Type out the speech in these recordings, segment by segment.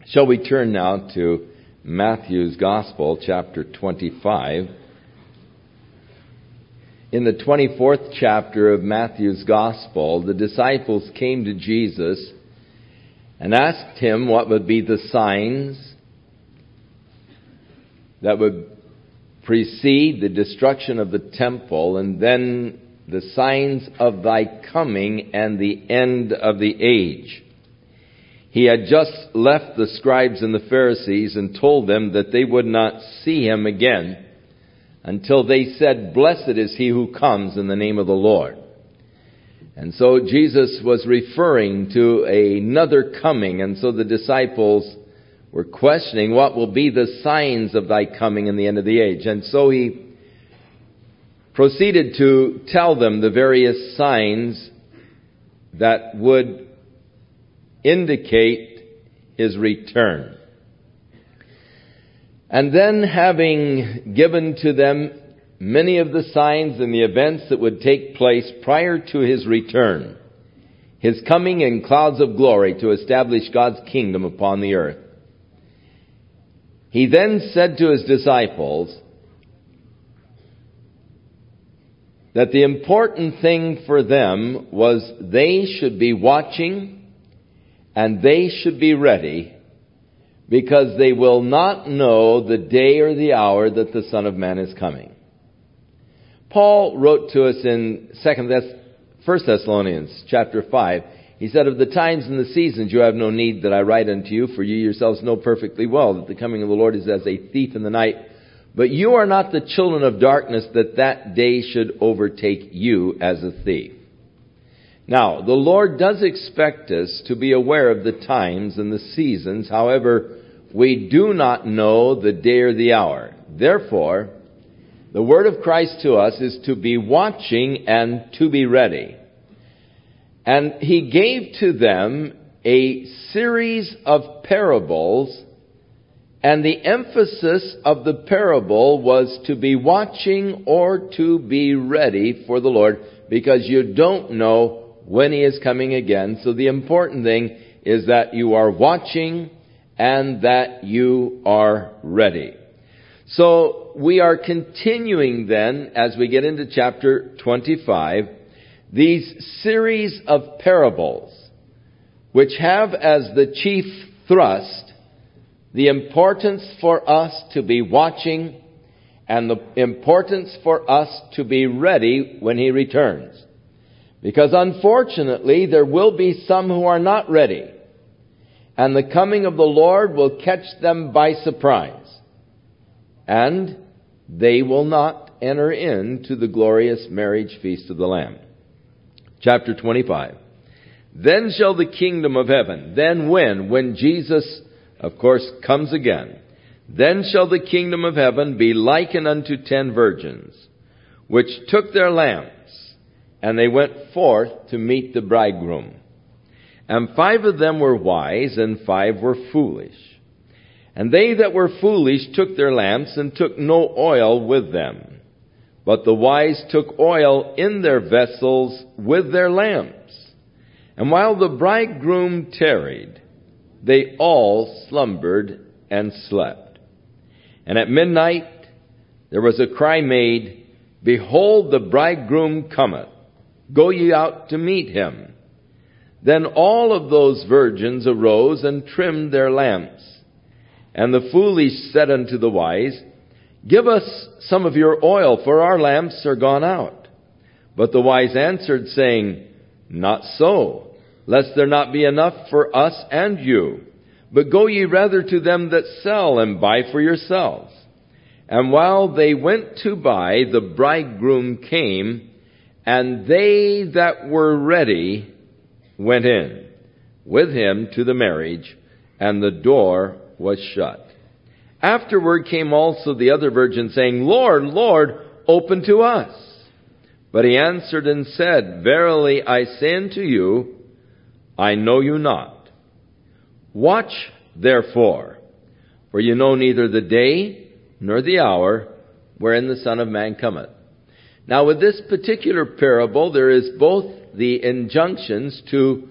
Shall we turn now to Matthew's Gospel, chapter 25. In the 24th chapter of Matthew's Gospel, the disciples came to Jesus and asked him what would be the signs that would precede the destruction of the temple, and then the signs of thy coming and the end of the age. He had just left the scribes and the Pharisees and told them that they would not see him again until they said, "Blessed is he who comes in the name of the Lord." And so Jesus was referring to another coming, and so the disciples were questioning what will be the signs of thy coming in the end of the age. And so he proceeded to tell them the various signs that would indicate his return. And then, having given to them many of the signs and the events that would take place prior to his return, his coming in clouds of glory to establish God's kingdom upon the earth, he then said to his disciples that the important thing for them was they should be watching and they should be ready, because they will not know the day or the hour that the Son of Man is coming. Paul wrote to us in 1 Thessalonians chapter 5, he said, "Of the times and the seasons you have no need that I write unto you, for you yourselves know perfectly well that the coming of the Lord is as a thief in the night. But you are not the children of darkness, that day should overtake you as a thief." Now, the Lord does expect us to be aware of the times and the seasons. However, we do not know the day or the hour. Therefore, the word of Christ to us is to be watching and to be ready. And he gave to them a series of parables, and the emphasis of the parable was to be watching or to be ready for the Lord, because you don't know when he is coming again. So the important thing is that you are watching and that you are ready. So we are continuing then, as we get into chapter 25, these series of parables, which have as the chief thrust the importance for us to be watching and the importance for us to be ready when he returns. Because unfortunately, there will be some who are not ready, and the coming of the Lord will catch them by surprise, and they will not enter into the glorious marriage feast of the Lamb. Chapter 25. Then shall the kingdom of heaven, then when Jesus, of course, comes again, then shall the kingdom of heaven be likened unto 10 virgins, which took their lamps, and they went forth to meet the bridegroom. And 5 of them were wise, and 5 were foolish. And they that were foolish took their lamps, and took no oil with them. But the wise took oil in their vessels with their lamps. And while the bridegroom tarried, they all slumbered and slept. And at midnight there was a cry made, Behold, the bridegroom cometh. Go ye out to meet him. Then all of those virgins arose and trimmed their lamps. And the foolish said unto the wise, Give us some of your oil, for our lamps are gone out. But the wise answered, saying, Not so, lest there not be enough for us and you. But go ye rather to them that sell, and buy for yourselves. And while they went to buy, the bridegroom came, and they that were ready went in with him to the marriage, and the door was shut. Afterward came also the other virgins, saying, Lord, Lord, open to us. But he answered and said, Verily I say unto you, I know you not. Watch therefore, for you know neither the day nor the hour wherein the Son of Man cometh. Now with this particular parable, there is both the injunctions to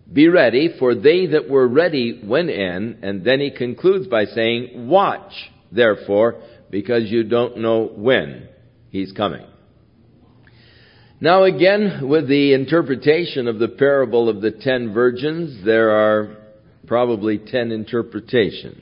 Be ready, for they that were ready went in. And then he concludes by saying, watch, therefore, because you don't know when he's coming. Now again, with the interpretation of the parable of the 10 virgins, there are probably 10 interpretations.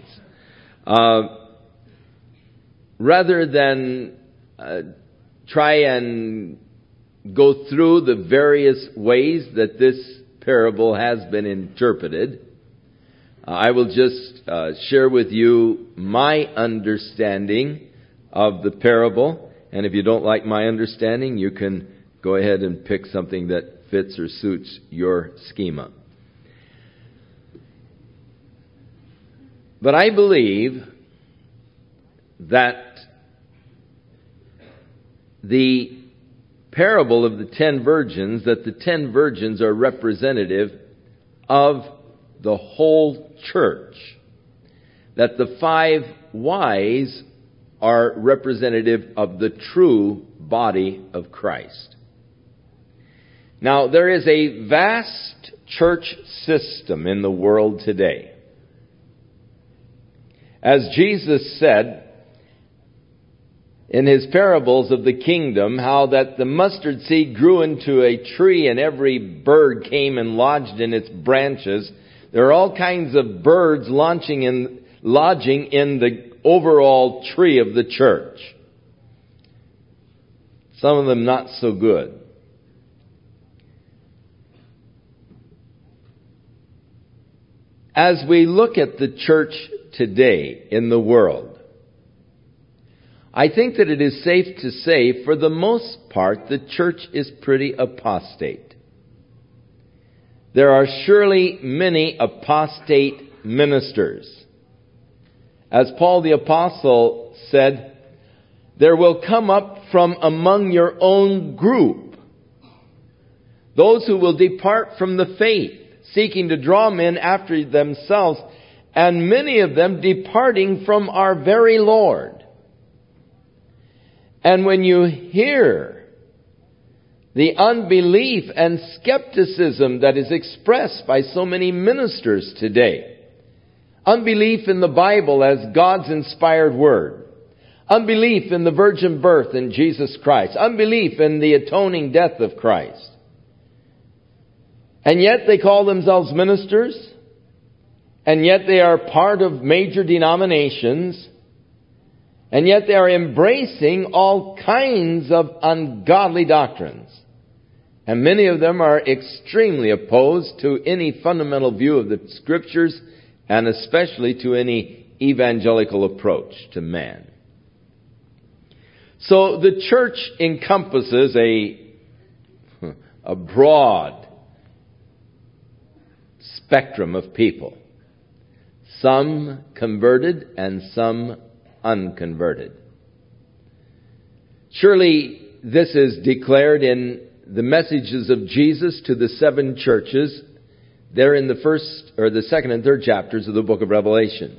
Rather than try and go through the various ways that this parable has been interpreted, I will just share with you my understanding of the parable. And if you don't like my understanding, you can go ahead and pick something that fits or suits your schema. But I believe that the parable of the 10 virgins, that the 10 virgins are representative of the whole church. That the 5 wise are representative of the true body of Christ. Now, there is a vast church system in the world today. As Jesus said in his parables of the kingdom, how that the mustard seed grew into a tree and every bird came and lodged in its branches. There are all kinds of birds lodging in the overall tree of the church. Some of them not so good. As we look at the church today in the world, I think that it is safe to say, for the most part, the church is pretty apostate. There are surely many apostate ministers. As Paul the Apostle said, there will come up from among your own group those who will depart from the faith, seeking to draw men after themselves, and many of them departing from our very Lord. And when you hear the unbelief and skepticism that is expressed by so many ministers today, unbelief in the Bible as God's inspired word, unbelief in the virgin birth in Jesus Christ, unbelief in the atoning death of Christ, and yet they call themselves ministers, and yet they are part of major denominations, and yet they are embracing all kinds of ungodly doctrines. And many of them are extremely opposed to any fundamental view of the Scriptures, and especially to any evangelical approach to man. So the church encompasses a broad spectrum of people. Some converted and some unconverted. Surely this is declared in the messages of Jesus to the 7 churches there in the first or the second and third chapters of the book of Revelation.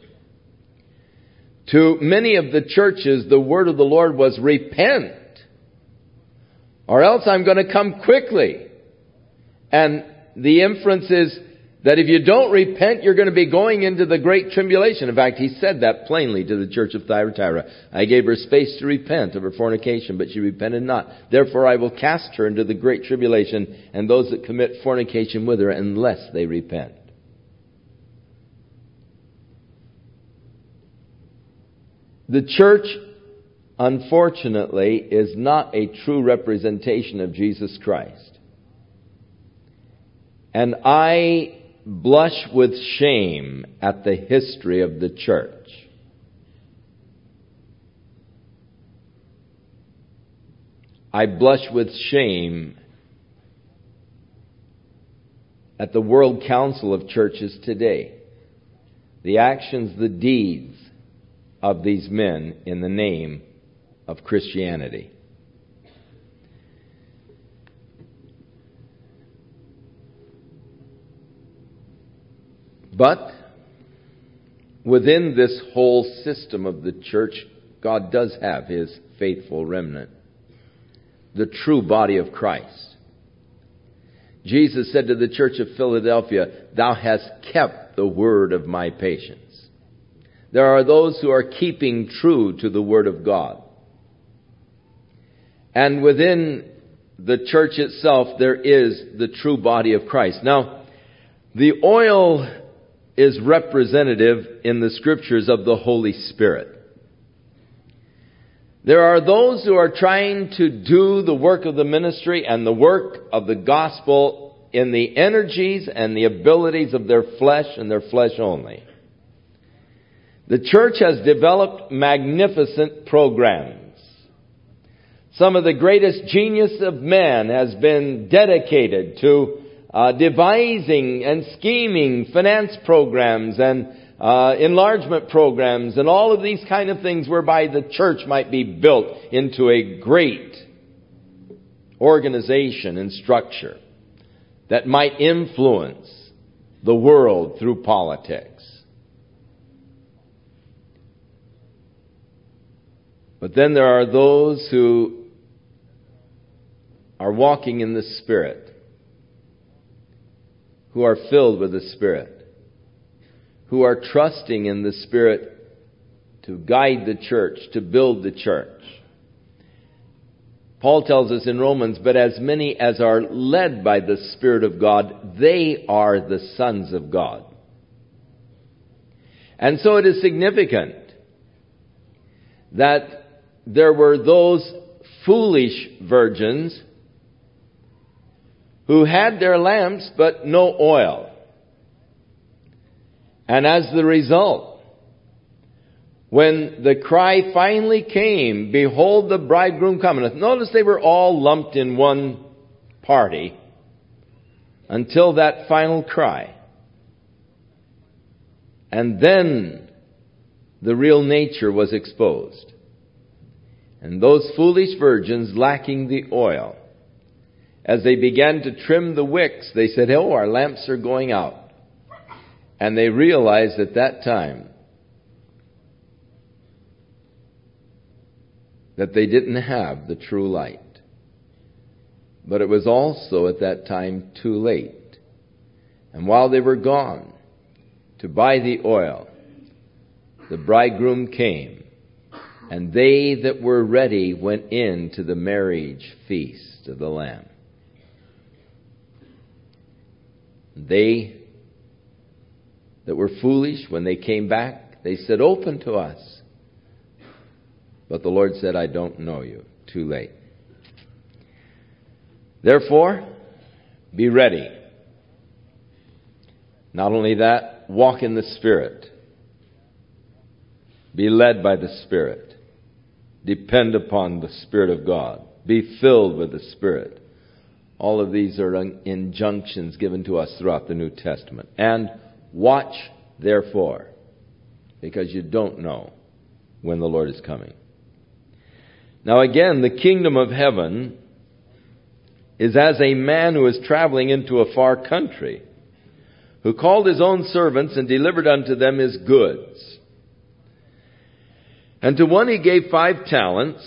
To many of the churches, the word of the Lord was, repent, or else I'm going to come quickly. And the inference is that if you don't repent, you're going to be going into the great tribulation. In fact, he said that plainly to the church of Thyatira. I gave her space to repent of her fornication, but she repented not. Therefore I will cast her into the great tribulation, and those that commit fornication with her, unless they repent. The church, unfortunately, is not a true representation of Jesus Christ. And I blush with shame at the history of the church. I blush with shame at the World Council of Churches today. The actions, the deeds of these men in the name of Christianity. But within this whole system of the church, God does have His faithful remnant, the true body of Christ. Jesus said to the church of Philadelphia, "Thou hast kept the word of my patience." There are those who are keeping true to the word of God. And within the church itself, there is the true body of Christ. Now, the oil is representative in the Scriptures of the Holy Spirit. There are those who are trying to do the work of the ministry and the work of the gospel in the energies and the abilities of their flesh and their flesh only. The church has developed magnificent programs. Some of the greatest genius of man has been dedicated to devising and scheming finance programs and enlargement programs and all of these kind of things whereby the church might be built into a great organization and structure that might influence the world through politics. But then there are those who are walking in the Spirit, who are filled with the Spirit, who are trusting in the Spirit to guide the church, to build the church. Paul tells us in Romans, "But as many as are led by the Spirit of God, they are the sons of God." And so it is significant that there were those foolish virgins who had their lamps but no oil. And as the result, when the cry finally came, "Behold, the bridegroom cometh," notice they were all lumped in one party until that final cry. And then the real nature was exposed. And those foolish virgins lacking the oil, as they began to trim the wicks, they said, "Oh, our lamps are going out." And they realized at that time that they didn't have the true light. But it was also at that time too late. And while they were gone to buy the oil, the bridegroom came, and they that were ready went in to the marriage feast of the Lamb. They that were foolish, when they came back, they said, "Open to us." But the Lord said, "I don't know you." Too late. Therefore, be ready. Not only that, walk in the Spirit. Be led by the Spirit. Depend upon the Spirit of God. Be filled with the Spirit. All of these are injunctions given to us throughout the New Testament. And watch, therefore, because you don't know when the Lord is coming. Now again, the kingdom of heaven is as a man who is traveling into a far country, who called his own servants and delivered unto them his goods. And to one he gave 5 talents,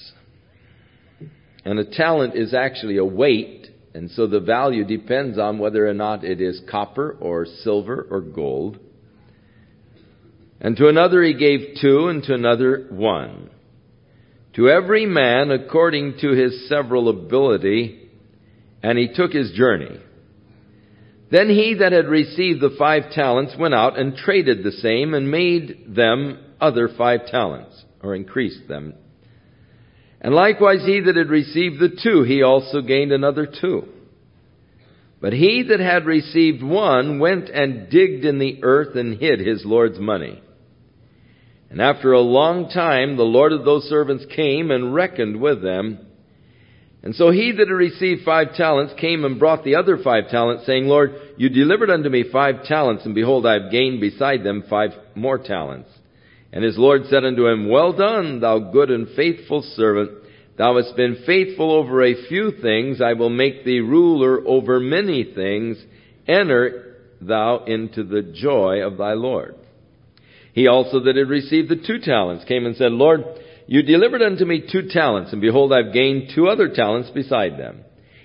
and a talent is actually a weight, and so the value depends on whether or not it is copper or silver or gold. And to another he gave 2, and to another 1. To every man according to his several ability, and he took his journey. Then he that had received the 5 talents went out and traded the same, and made them other 5 talents, or increased them. And likewise he that had received the 2, he also gained another 2. But he that had received 1 went and digged in the earth and hid his Lord's money. And after a long time the Lord of those servants came and reckoned with them. And so he that had received 5 talents came and brought the other 5 talents, saying, Lord, you delivered unto me 5 talents, and behold, I have gained beside them 5 more talents. And his Lord said unto him, Well done, thou good and faithful servant. Thou hast been faithful over a few things. I will make thee ruler over many things. Enter thou into the joy of thy Lord. He also that had received the 2 talents came and said, Lord, you delivered unto me 2 talents, and behold, I have gained 2 other talents beside them.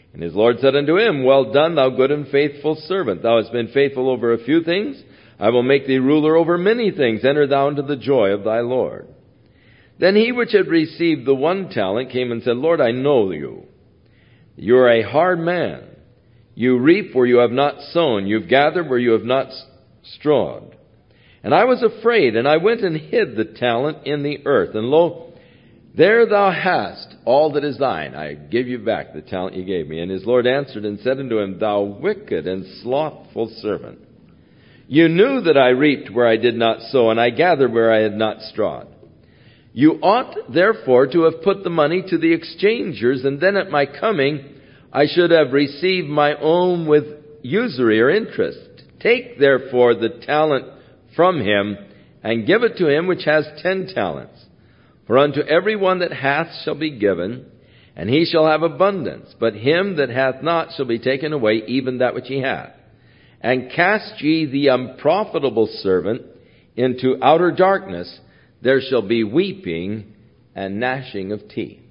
And his Lord said unto him, Well done, thou good and faithful servant. Thou hast been faithful over a few things. I will make thee ruler over many things. Enter thou into the joy of thy Lord. Then he which had received the 1 talent came and said, Lord, I know you. You are a hard man. You reap where you have not sown. You've gathered where you have not strawed. And I was afraid, and I went and hid the talent in the earth. And lo, there thou hast all that is thine. I give you back the talent you gave me. And his Lord answered and said unto him, Thou wicked and slothful servant, you knew that I reaped where I did not sow, and I gathered where I had not strawed. You ought therefore to have put the money to the exchangers, and then at my coming I should have received my own with usury or interest. Take therefore the talent from him, and give it to him which has 10 talents. For unto every one that hath shall be given, and he shall have abundance. But him that hath not shall be taken away even that which he hath. And cast ye the unprofitable servant into outer darkness. There shall be weeping and gnashing of teeth.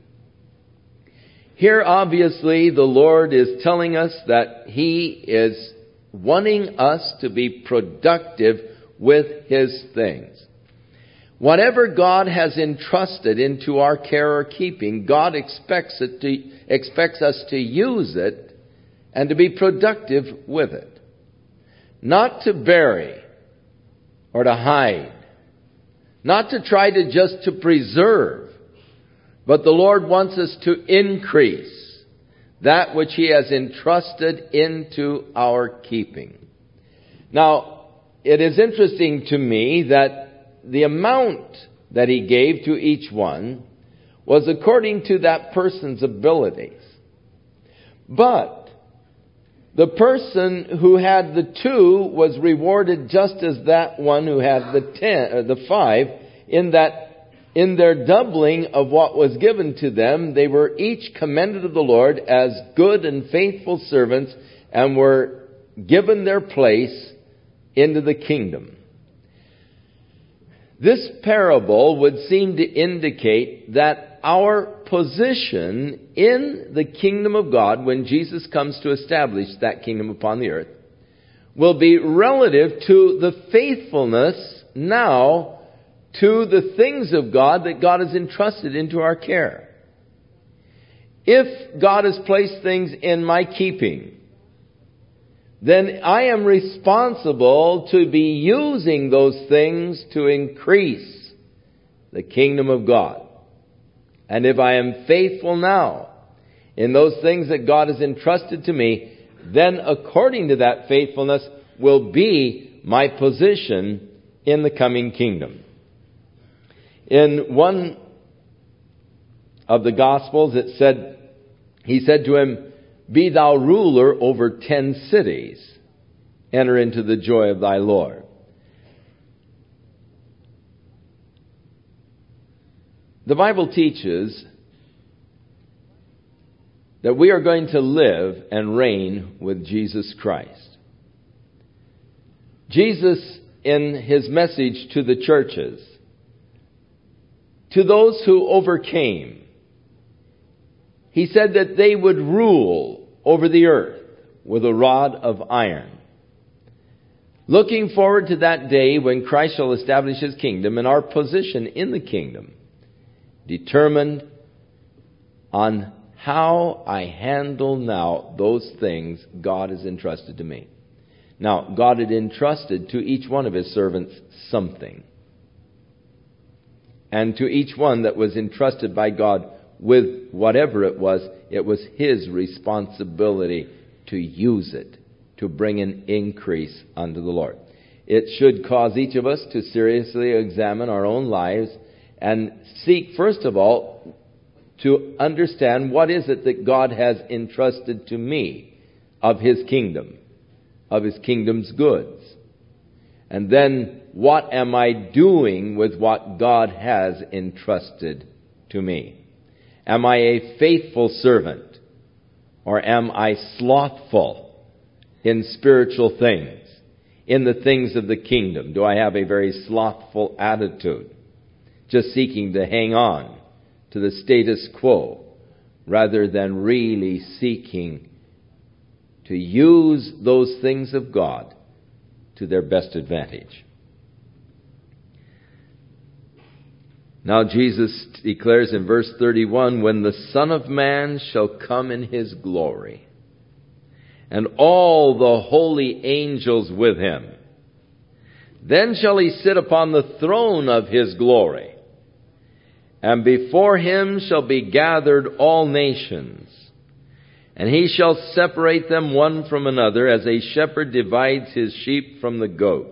Here, obviously, the Lord is telling us that He is wanting us to be productive with His things. Whatever God has entrusted into our care or keeping, God expects us to use it and to be productive with it. Not to bury or to hide. Not to try to just to preserve. But the Lord wants us to increase that which He has entrusted into our keeping. Now, it is interesting to me that the amount that He gave to each one was according to that person's abilities. But the person who had the 2 was rewarded just as that one who had the 5, in that in their doubling of what was given to them, they were each commended of the Lord as good and faithful servants, and were given their place into the kingdom. This parable would seem to indicate that our position in the kingdom of God, when Jesus comes to establish that kingdom upon the earth, will be relative to the faithfulness now to the things of God that God has entrusted into our care. If God has placed things in my keeping, then I am responsible to be using those things to increase the kingdom of God. And if I am faithful now in those things that God has entrusted to me, then according to that faithfulness will be my position in the coming kingdom. In one of the Gospels it said, He said to him, Be thou ruler over 10 cities. Enter into the joy of thy Lord. The Bible teaches that we are going to live and reign with Jesus Christ. Jesus, in His message to the churches, to those who overcame, He said that they would rule over the earth with a rod of iron. Looking forward to that day when Christ shall establish His kingdom, and our position in the kingdom determined on how I handle now those things God has entrusted to me. Now, God had entrusted to each one of His servants something. And to each one that was entrusted by God with whatever it was His responsibility to use it, to bring an increase unto the Lord. It should cause each of us to seriously examine our own lives and seek, first of all, to understand what is it that God has entrusted to me of His kingdom, of His kingdom's goods. And then, what am I doing with what God has entrusted to me? Am I a faithful servant? Or am I slothful in spiritual things? In the things of the kingdom? Do I have a very slothful attitude? Just seeking to hang on to the status quo, rather than really seeking to use those things of God to their best advantage. Now Jesus declares in verse 31, when the Son of Man shall come in his glory, and all the holy angels with him, then shall he sit upon the throne of his glory, and before him shall be gathered all nations, and he shall separate them one from another, as a shepherd divides his sheep from the goats.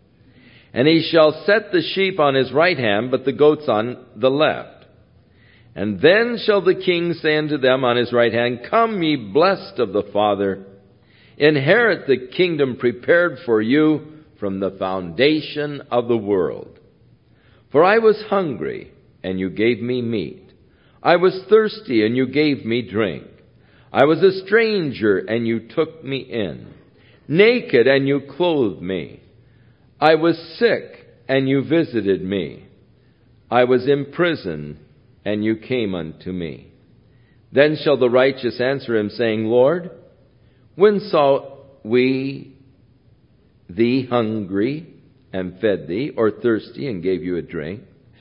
And he shall set the sheep on his right hand, but the goats on the left. And then shall the king say unto them on his right hand, Come, ye blessed of the Father, inherit the kingdom prepared for you from the foundation of the world. For I was hungry, and you gave me meat. I was thirsty, and you gave me drink. I was a stranger, and you took me in. Naked, and you clothed me. I was sick, and you visited me. I was in prison, and you came unto me. Then shall the righteous answer him, saying, Lord, when saw we thee hungry, and fed thee, or thirsty, and gave you a drink?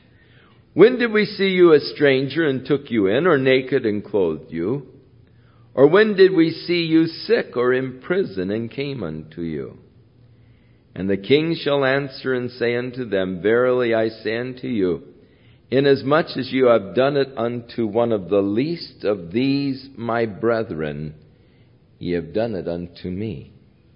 When did we see you a stranger, and took you in, or naked, and clothed you? Or when did we see you sick, or in prison, and came unto you? And the king shall answer and say unto them, Verily I say unto you, inasmuch as you have done it unto one of the least of these my brethren, ye have done it unto me.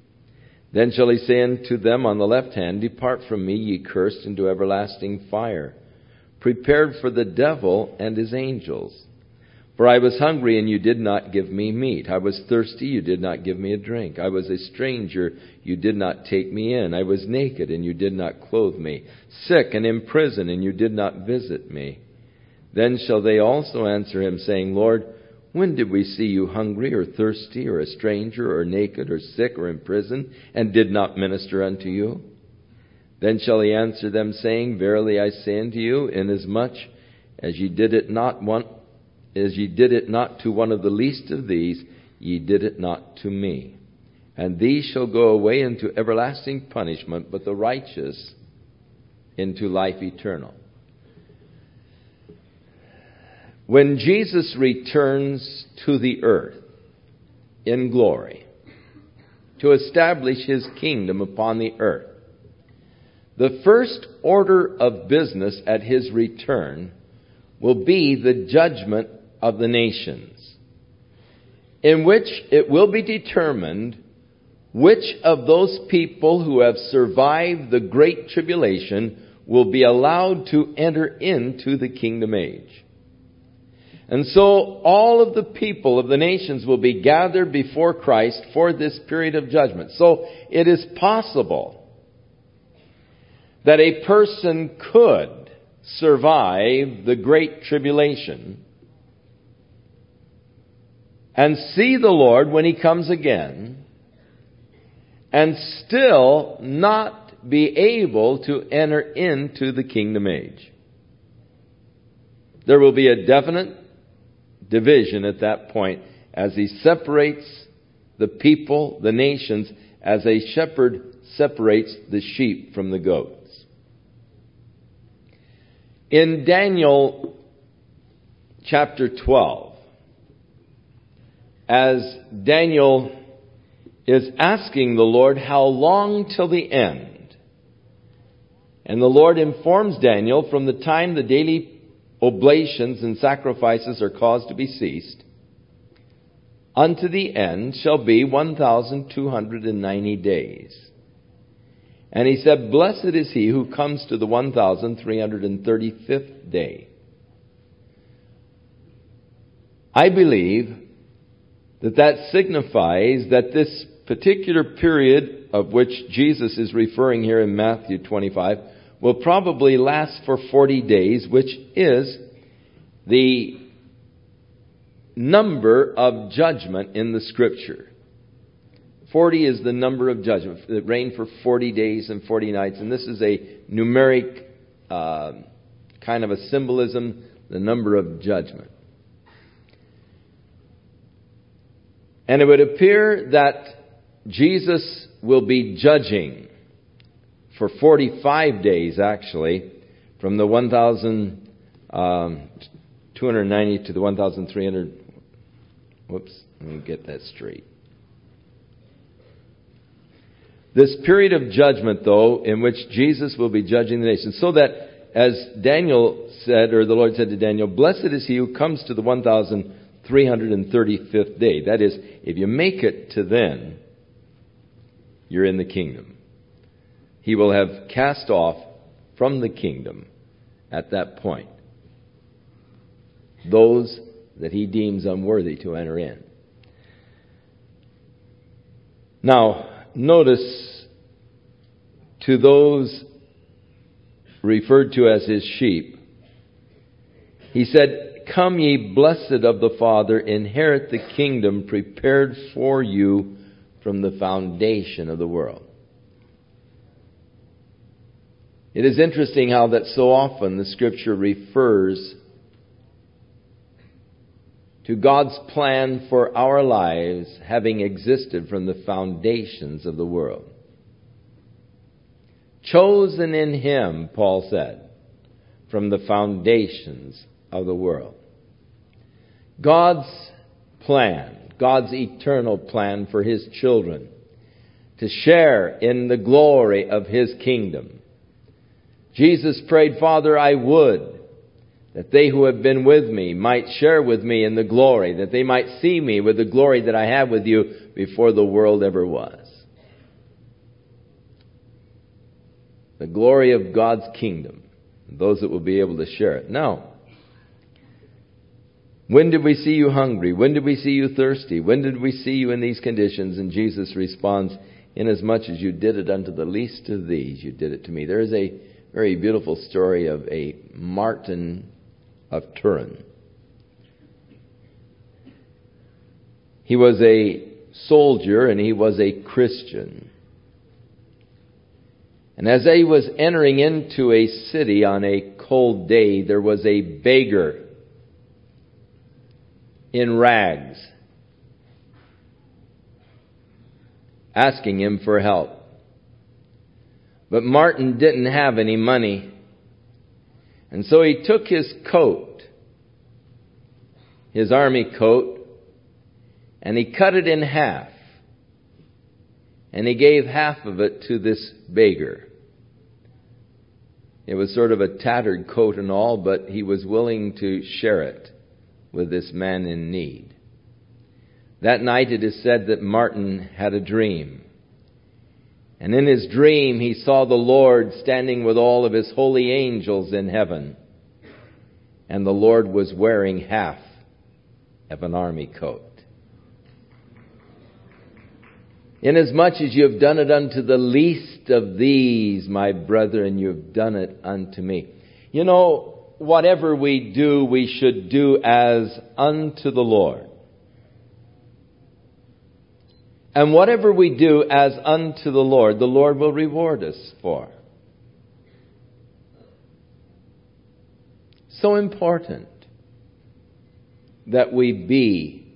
Then shall he say unto them on the left hand, Depart from me, ye cursed, into everlasting fire, prepared for the devil and his angels. For I was hungry, and you did not give me meat. I was thirsty, you did not give me a drink. I was a stranger, you did not take me in. I was naked, and you did not clothe me. Sick and in prison, and you did not visit me. Then shall they also answer him, saying, Lord, when did we see you hungry, or thirsty, or a stranger, or naked, or sick, or in prison, and did not minister unto you? Then shall he answer them, saying, Verily I say unto you, inasmuch as ye did it not to one of the least of these, ye did it not to me. And these shall go away into everlasting punishment, but the righteous into life eternal. When Jesus returns to the earth in glory to establish his kingdom upon the earth, the first order of business at his return will be the judgment of the nations, in which it will be determined which of those people who have survived the great tribulation will be allowed to enter into the kingdom age. And so all of the people of the nations will be gathered before Christ for this period of judgment. So it is possible that a person could survive the great tribulation and see the Lord when he comes again, and still not be able to enter into the kingdom age. There will be a definite division at that point as he separates the people, the nations, as a shepherd separates the sheep from the goats. In Daniel chapter 12, as Daniel is asking the Lord, how long till the end? And the Lord informs Daniel, from the time the daily oblations and sacrifices are caused to be ceased, unto the end shall be 1,290 days. And he said, Blessed is he who comes to the 1,335th day. I believe that signifies that this particular period of which Jesus is referring here in Matthew 25 will probably last for 40 days, which is the number of judgment in the Scripture. 40 is the number of judgment. It reigned for 40 days and 40 nights. And this is a numeric kind of a symbolism, the number of judgment. And it would appear that Jesus will be judging for 45 days, actually, from the 1,290 to the 1,300. Whoops, let me get that straight. This period of judgment, though, in which Jesus will be judging the nations, so that, as Daniel said, or the Lord said to Daniel, blessed is he who comes to the 1,335th day. That is, if you make it to then, you're in the kingdom. He will have cast off from the kingdom at that point those that he deems unworthy to enter in. Now, notice, to those referred to as his sheep, he said, come ye blessed of the Father, inherit the kingdom prepared for you from the foundation of the world. It is interesting how that so often the Scripture refers to God's plan for our lives having existed from the foundations of the world. Chosen in Him, Paul said, from the foundations of the world. God's plan, God's eternal plan for His children to share in the glory of His kingdom. Jesus prayed, Father, I would that they who have been with me might share with me in the glory, that they might see me with the glory that I have with you before the world ever was. The glory of God's kingdom, those that will be able to share it. Now, when did we see you hungry? When did we see you thirsty? When did we see you in these conditions? And Jesus responds, inasmuch as you did it unto the least of these, you did it to me. There is a very beautiful story of a Martin of Turin. He was a soldier and he was a Christian. And as he was entering into a city on a cold day, there was a beggar in rags asking him for help. But Martin didn't have any money. And so he took his coat, his army coat, and he cut it in half. And he gave half of it to this beggar. It was sort of a tattered coat and all, but he was willing to share it with this man in need. That night it is said that Martin had a dream. And in his dream, he saw the Lord standing with all of His holy angels in heaven. And the Lord was wearing half of an army coat. Inasmuch as you have done it unto the least of these, my brethren, you have done it unto me. You know, whatever we do, we should do as unto the Lord. And whatever we do as unto the Lord will reward us for. So important that we be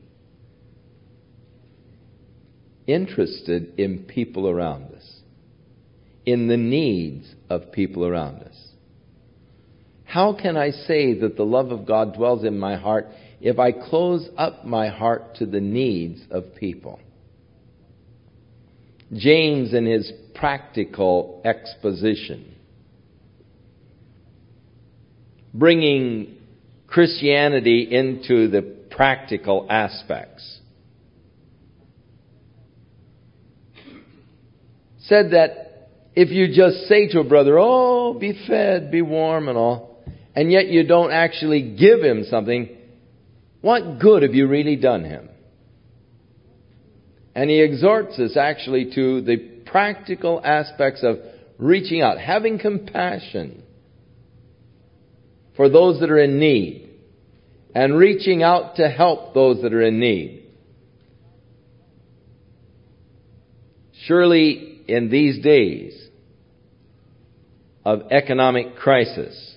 interested in people around us, in the needs of people around us. How can I say that the love of God dwells in my heart if I close up my heart to the needs of people? James, in his practical exposition, bringing Christianity into the practical aspects, said that if you just say to a brother, oh, be fed, be warm and all, and yet you don't actually give him something, what good have you really done him? And he exhorts us actually to the practical aspects of reaching out, having compassion for those that are in need, and reaching out to help those that are in need. Surely in these days of economic crisis,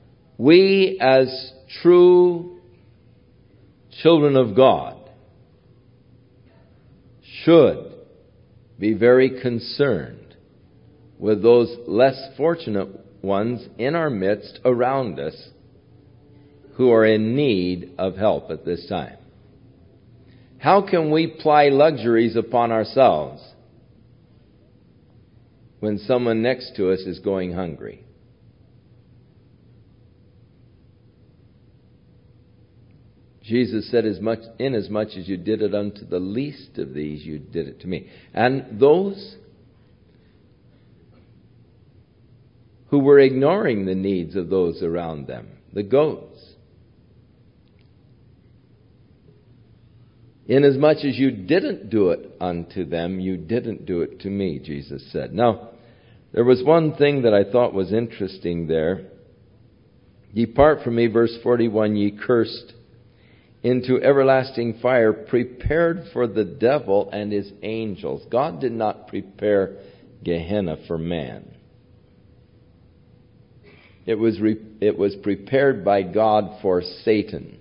we as true children of God should be very concerned with those less fortunate ones in our midst around us who are in need of help at this time. How can we ply luxuries upon ourselves when someone next to us is going hungry? Jesus said, inasmuch as you did it unto the least of these, you did it to me. And those who were ignoring the needs of those around them, the goats, inasmuch as you didn't do it unto them, you didn't do it to me, Jesus said. Now, there was one thing that I thought was interesting there. Depart from me, verse 41, ye cursed, into everlasting fire, prepared for the devil and his angels. God did not prepare Gehenna for man. It was prepared by God for Satan.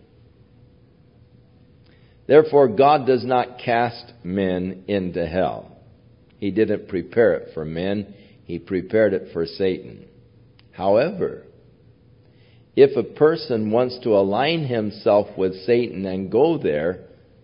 Therefore, God does not cast men into hell. He didn't prepare it for men. He prepared it for Satan. However, if a person wants to align himself with Satan and go there,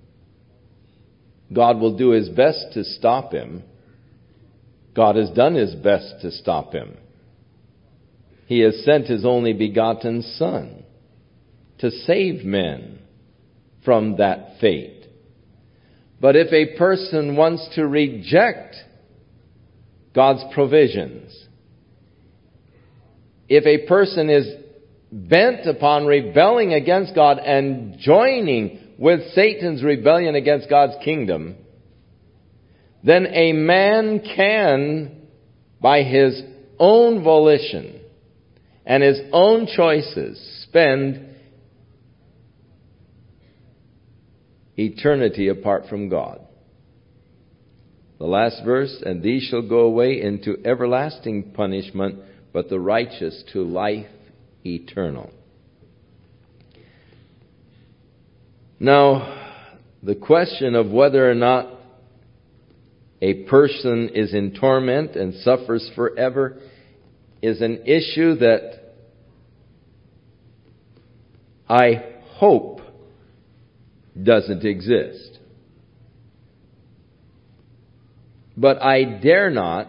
God will do His best to stop him. God has done His best to stop him. He has sent His only begotten Son to save men from that fate. But if a person wants to reject God's provisions, if a person is bent upon rebelling against God and joining with Satan's rebellion against God's kingdom, then a man can, by his own volition and his own choices, spend eternity apart from God. The last verse, and these shall go away into everlasting punishment, but the righteous to life eternal. Now, the question of whether or not a person is in torment and suffers forever is an issue that I hope doesn't exist. But I dare not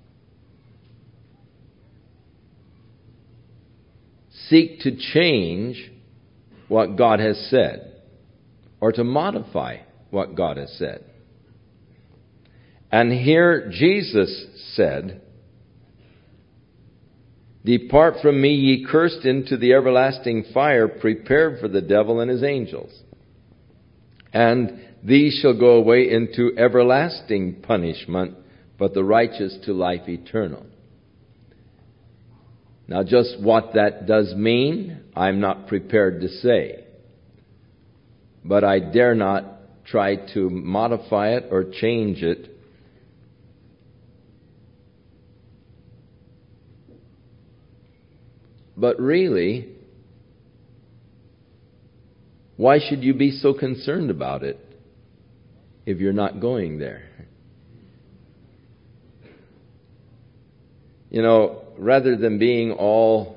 seek to change what God has said or to modify what God has said. And here Jesus said, depart from me, ye cursed, into the everlasting fire, prepared for the devil and his angels. And these shall go away into everlasting punishment, but the righteous to life eternal. Now, just what that does mean, I'm not prepared to say. But I dare not try to modify it or change it. But really, why should you be so concerned about it if you're not going there? You know, rather than being all,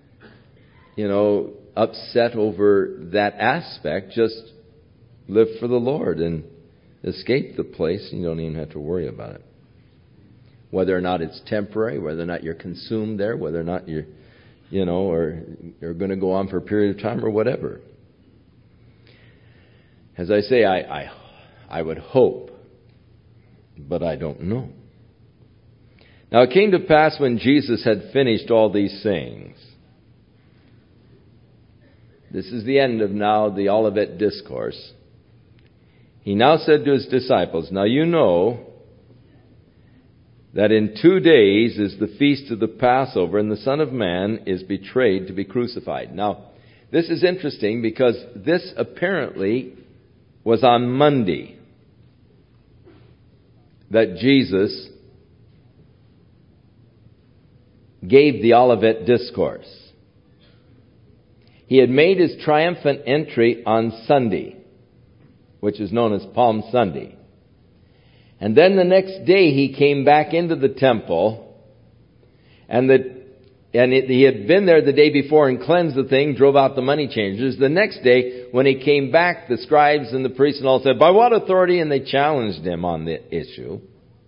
upset over that aspect, just live for the Lord and escape the place. You don't even have to worry about it. Whether or not it's temporary, whether or not you're consumed there, whether or not you're going to go on for a period of time or whatever. As I say, I would hope, but I don't know. Now it came to pass when Jesus had finished all these things. This is the end of now the Olivet Discourse. He now said to His disciples, now you know that in 2 days is the feast of the Passover, and the Son of Man is betrayed to be crucified. Now, this is interesting because this apparently was on Monday that Jesus gave the Olivet Discourse. He had made His triumphant entry on Sunday, which is known as Palm Sunday. And then the next day he came back into the temple, and he had been there the day before and cleansed the thing, drove out the money changers. The next day, when he came back, the scribes and the priests and all said, "By what authority?" And they challenged him on the issue.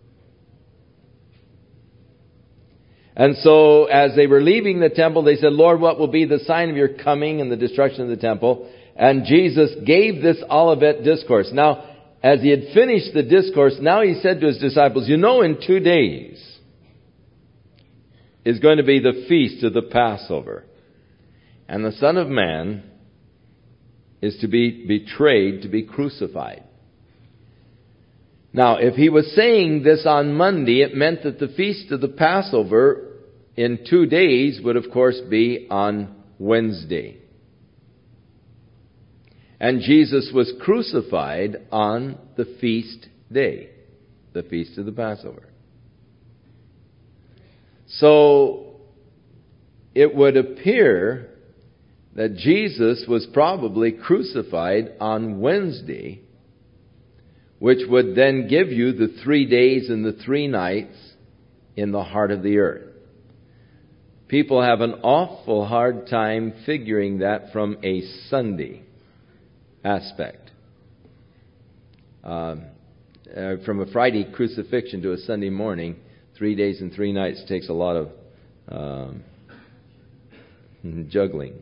And so, as they were leaving the temple, they said, "Lord, what will be the sign of your coming and the destruction of the temple?" And Jesus gave this Olivet discourse. Now, as he had finished the discourse, now he said to his disciples, "You know, in 2 days is going to be the feast of the Passover. And the Son of Man is to be betrayed, to be crucified." Now, if he was saying this on Monday, it meant that the feast of the Passover in 2 days would, of course, be on Wednesday. And Jesus was crucified on the feast day, the feast of the Passover. So, it would appear that Jesus was probably crucified on Wednesday, which would then give you the 3 days and the 3 nights in the heart of the earth. People have an awful hard time figuring that from a Sunday aspect. From a Friday crucifixion to a Sunday morning, 3 days and 3 nights takes a lot of juggling.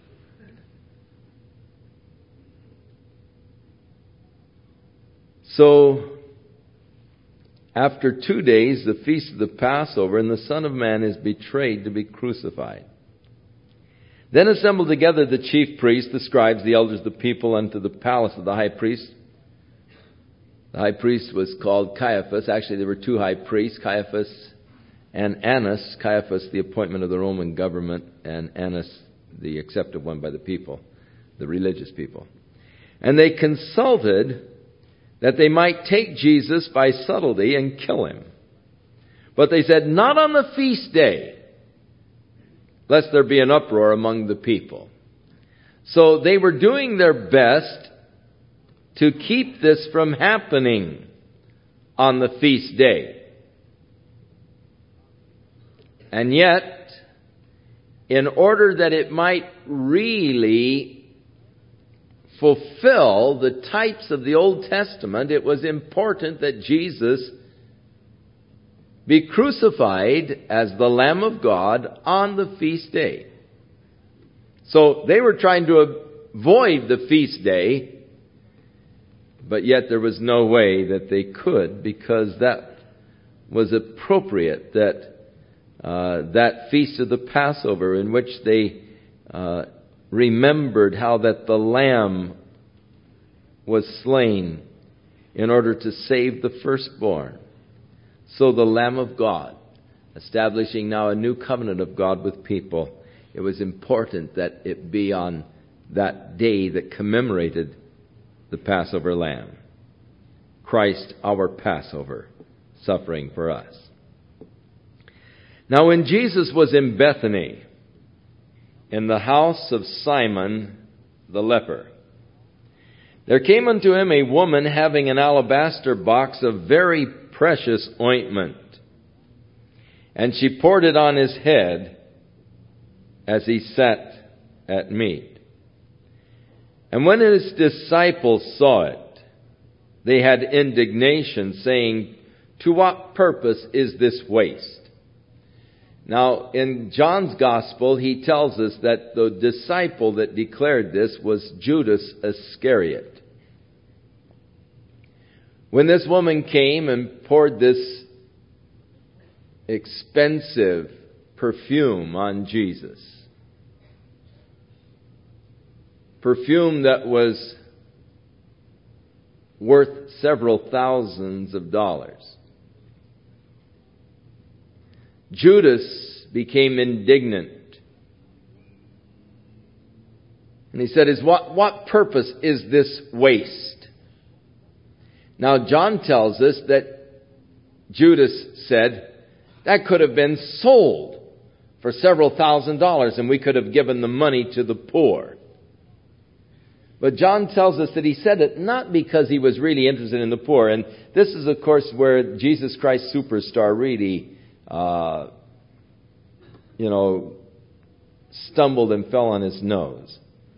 So, after 2 days, the feast of the Passover, and the Son of Man is betrayed to be crucified. Then assembled together the chief priests, the scribes, the elders of the people, unto the palace of the high priest. The high priest was called Caiaphas. Actually, there were 2 high priests, Caiaphas and Annas. Caiaphas, the appointment of the Roman government, and Annas, the accepted one by the people, the religious people. And they consulted that they might take Jesus by subtlety and kill him. But they said, "Not on the feast day, lest there be an uproar among the people." So they were doing their best to keep this from happening on the feast day. And yet, in order that it might really fulfill the types of the Old Testament, it was important that Jesus be crucified as the Lamb of God on the feast day. So they were trying to avoid the feast day, but yet there was no way that they could, because that was appropriate, that feast of the Passover, in which they remembered how that the Lamb was slain in order to save the firstborn. So the Lamb of God, establishing now a new covenant of God with people, it was important that it be on that day that commemorated the Passover Lamb. Christ, our Passover, suffering for us. Now when Jesus was in Bethany, in the house of Simon the leper, there came unto him a woman having an alabaster box of very precious ointment, and she poured it on his head as he sat at meat. And when his disciples saw it, they had indignation, saying, "To what purpose is this waste?" Now, in John's Gospel, he tells us that the disciple that declared this was Judas Iscariot. When this woman came and poured this expensive perfume on Jesus, perfume that was worth several thousands of dollars, Judas became indignant. And he said, what purpose is this waste? Now, John tells us that Judas said, that could have been sold for several $1,000s and we could have given the money to the poor. But John tells us that he said it not because he was really interested in the poor. And this is, of course, where Jesus Christ Superstar really, stumbled and fell on his nose.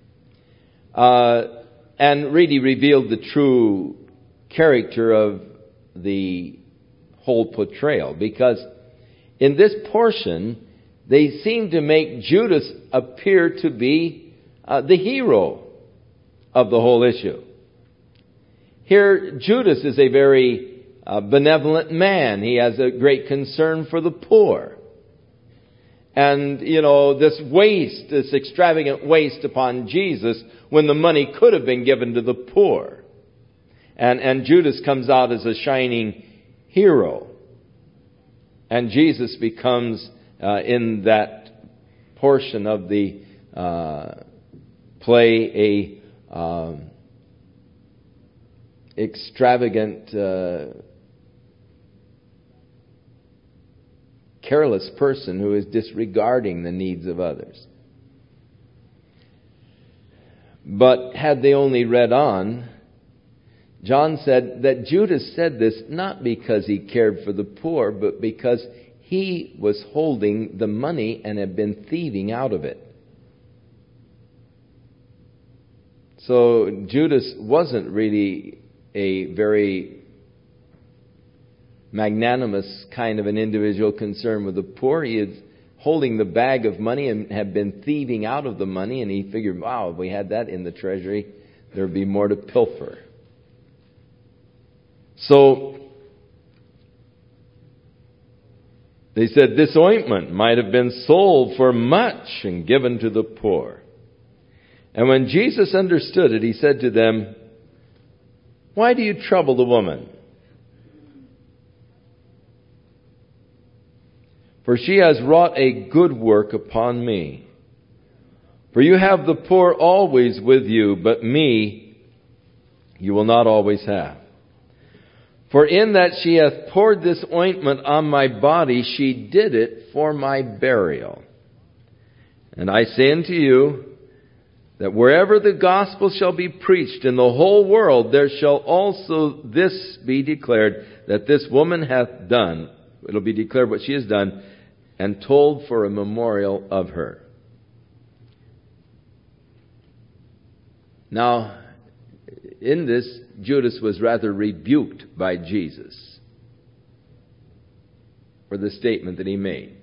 And really revealed the true character of the whole portrayal. Because in this portion, they seem to make Judas appear to be the hero of the whole issue. Here, Judas is a very benevolent man. He has a great concern for the poor. And, this waste, this extravagant waste upon Jesus when the money could have been given to the poor. And Judas comes out as a shining hero. And Jesus becomes, in that portion of the play, extravagant, careless person who is disregarding the needs of others. But had they only read on, John said that Judas said this not because he cared for the poor, but because he was holding the money and had been thieving out of it. So Judas wasn't really a very magnanimous kind of an individual concerned with the poor. He is holding the bag of money and had been thieving out of the money, and he figured, wow, if we had that in the treasury, there would be more to pilfer. So they said this ointment might have been sold for much and given to the poor. And when Jesus understood it, he said to them, "Why do you trouble the woman? For she has wrought a good work upon me. For you have the poor always with you, but me you will not always have. For in that she hath poured this ointment on my body, she did it for my burial. And I say unto you, that wherever the gospel shall be preached in the whole world, there shall also this be declared, that this woman hath done." It'll be declared what she has done, "and told for a memorial of her." Now, in this, Judas was rather rebuked by Jesus for the statement that he made.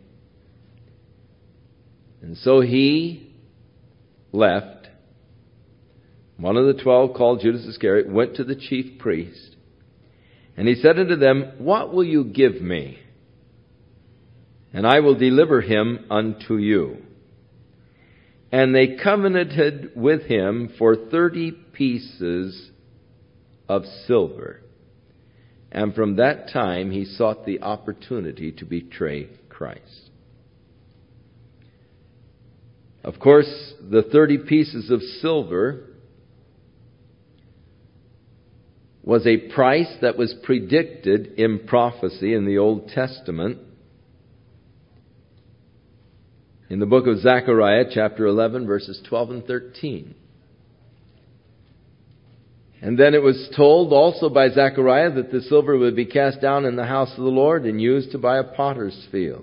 And so he left. One of the 12, called Judas Iscariot, went to the chief priest, and he said unto them, "What will you give me? And I will deliver him unto you." And they covenanted with him for 30 pieces of silver. And from that time he sought the opportunity to betray Christ. Of course, the 30 pieces of silver was a price that was predicted in prophecy in the Old Testament. In the book of Zechariah, chapter 11, verses 12 and 13. And then it was told also by Zechariah that the silver would be cast down in the house of the Lord and used to buy a potter's field.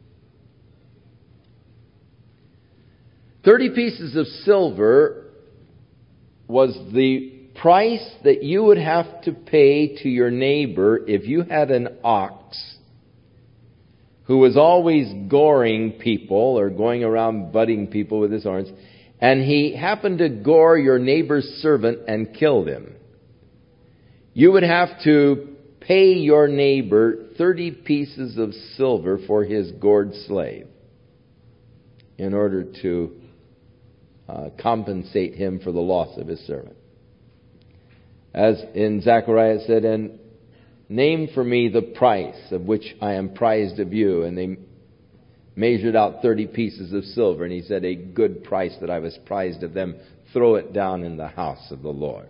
30 pieces of silver was the price that you would have to pay to your neighbor if you had an ox who was always goring people or going around butting people with his horns, and he happened to gore your neighbor's servant and killed him. You would have to pay your neighbor 30 pieces of silver for his gored slave in order to compensate him for the loss of his servant. As in Zechariah it said, "And name for me the price of which I am prized of you." And they measured out 30 pieces of silver. And he said, "A good price that I was prized of them. Throw it down in the house of the Lord."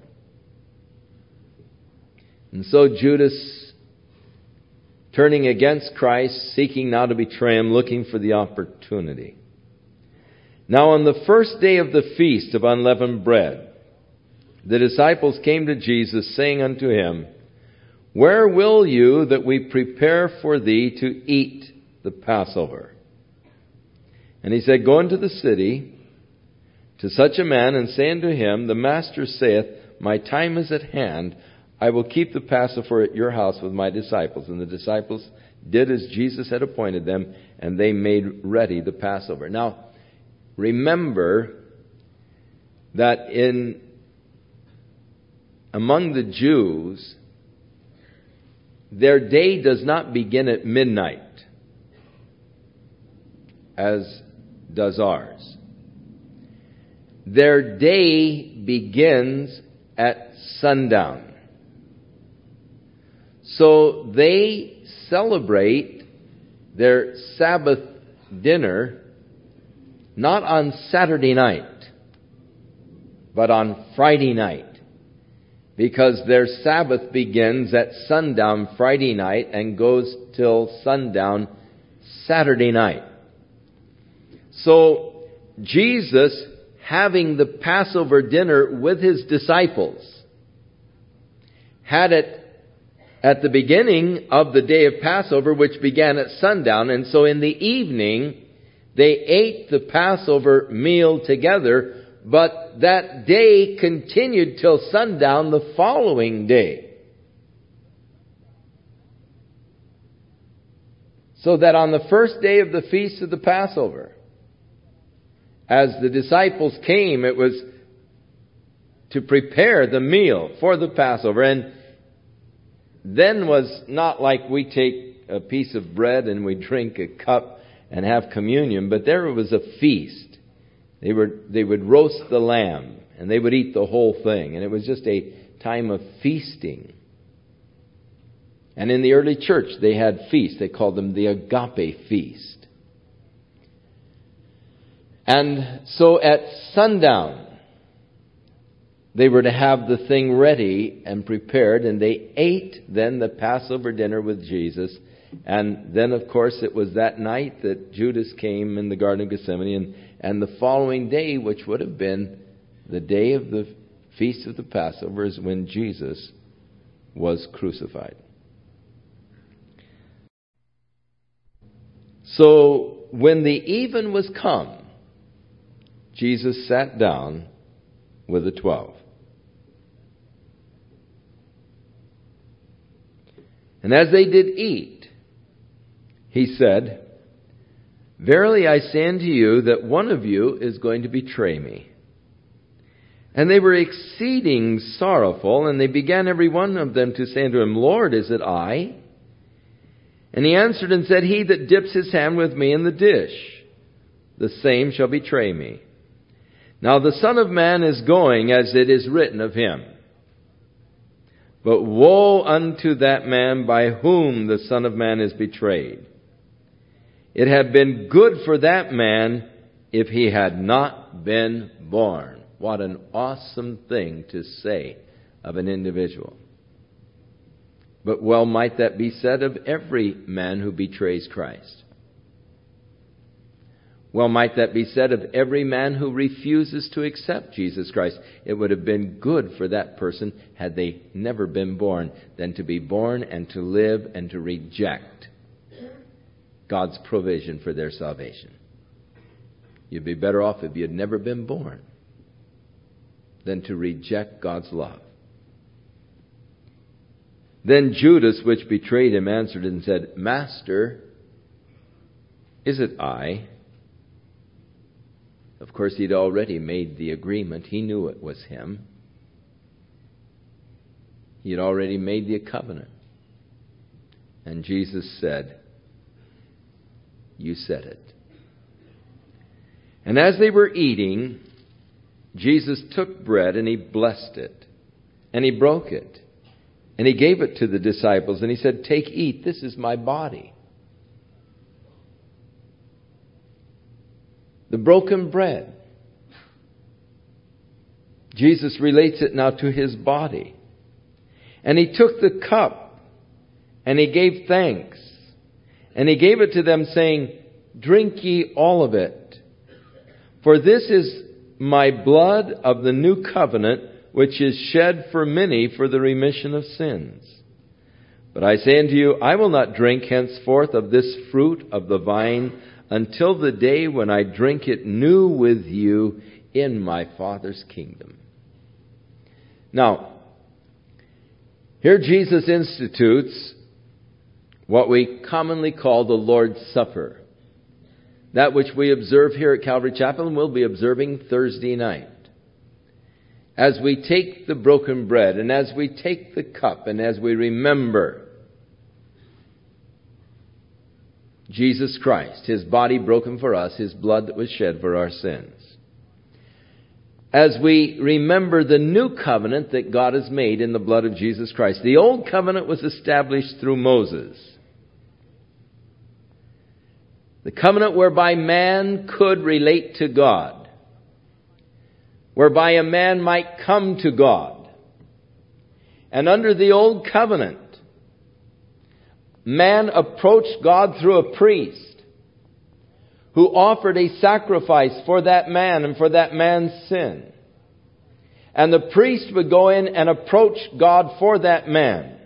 And so Judas, turning against Christ, seeking now to betray him, looking for the opportunity. Now on the first day of the feast of unleavened bread, the disciples came to Jesus, saying unto him, Where will you that we prepare for thee to eat the Passover? And he said, Go into the city to such a man, and say unto him, The Master saith, My time is at hand. I will keep the Passover at your house with my disciples. And the disciples did as Jesus had appointed them, and they made ready the Passover. Now, remember that among the Jews, their day does not begin at midnight, as does ours. Their day begins at sundown. So they celebrate their Sabbath dinner not on Saturday night, but on Friday night, because their Sabbath begins at sundown Friday night and goes till sundown Saturday night. So Jesus, having the Passover dinner with his disciples, had it at the beginning of the day of Passover, which began at sundown. And so in the evening, they ate the Passover meal together, but that day continued till sundown the following day. So that on the first day of the feast of the Passover, as the disciples came, it was to prepare the meal for the Passover. And then was not like we take a piece of bread and we drink a cup and have communion, but there was a feast. They would roast the lamb and they would eat the whole thing. And it was just a time of feasting. And in the early church, they had feasts. They called them the agape feast. And so at sundown, they were to have the thing ready and prepared, and they ate then the Passover dinner with Jesus. And then, of course, it was that night that Judas came in the Garden of Gethsemane, and the following day, which would have been the day of the Feast of the Passover, is when Jesus was crucified. So, when the even was come, Jesus sat down with the 12. And as they did eat, he said, Verily I say unto you that one of you is going to betray me. And they were exceeding sorrowful, and they began every one of them to say unto him, Lord, is it I? And he answered and said, He that dips his hand with me in the dish, the same shall betray me. Now the Son of Man is going as it is written of him. But woe unto that man by whom the Son of Man is betrayed. It had been good for that man if he had not been born. What an awesome thing to say of an individual. But well might that be said of every man who betrays Christ. Well might that be said of every man who refuses to accept Jesus Christ. It would have been good for that person had they never been born than to be born and to live and to reject God's provision for their salvation. You'd be better off if you had never been born than to reject God's love. Then Judas, which betrayed him, answered and said, Master, is it I? Of course, he'd already made the agreement. He knew it was him. He had already made the covenant. And Jesus said, You said it. And as they were eating, Jesus took bread and he blessed it. And he broke it. And he gave it to the disciples. And he said, Take, eat, this is my body. The broken bread. Jesus relates it now to his body. And he took the cup and he gave thanks. And he gave it to them saying, Drink ye all of it. For this is my blood of the new covenant, which is shed for many for the remission of sins. But I say unto you, I will not drink henceforth of this fruit of the vine until the day when I drink it new with you in my Father's kingdom. Now, here Jesus institutes what we commonly call the Lord's Supper. That which we observe here at Calvary Chapel and we'll be observing Thursday night. As we take the broken bread and as we take the cup and as we remember Jesus Christ, His body broken for us, His blood that was shed for our sins. As we remember the new covenant that God has made in the blood of Jesus Christ. The old covenant was established through Moses. The covenant whereby man could relate to God. Whereby a man might come to God. And under the old covenant, man approached God through a priest who offered a sacrifice for that man and for that man's sin. And the priest would go in and approach God for that man.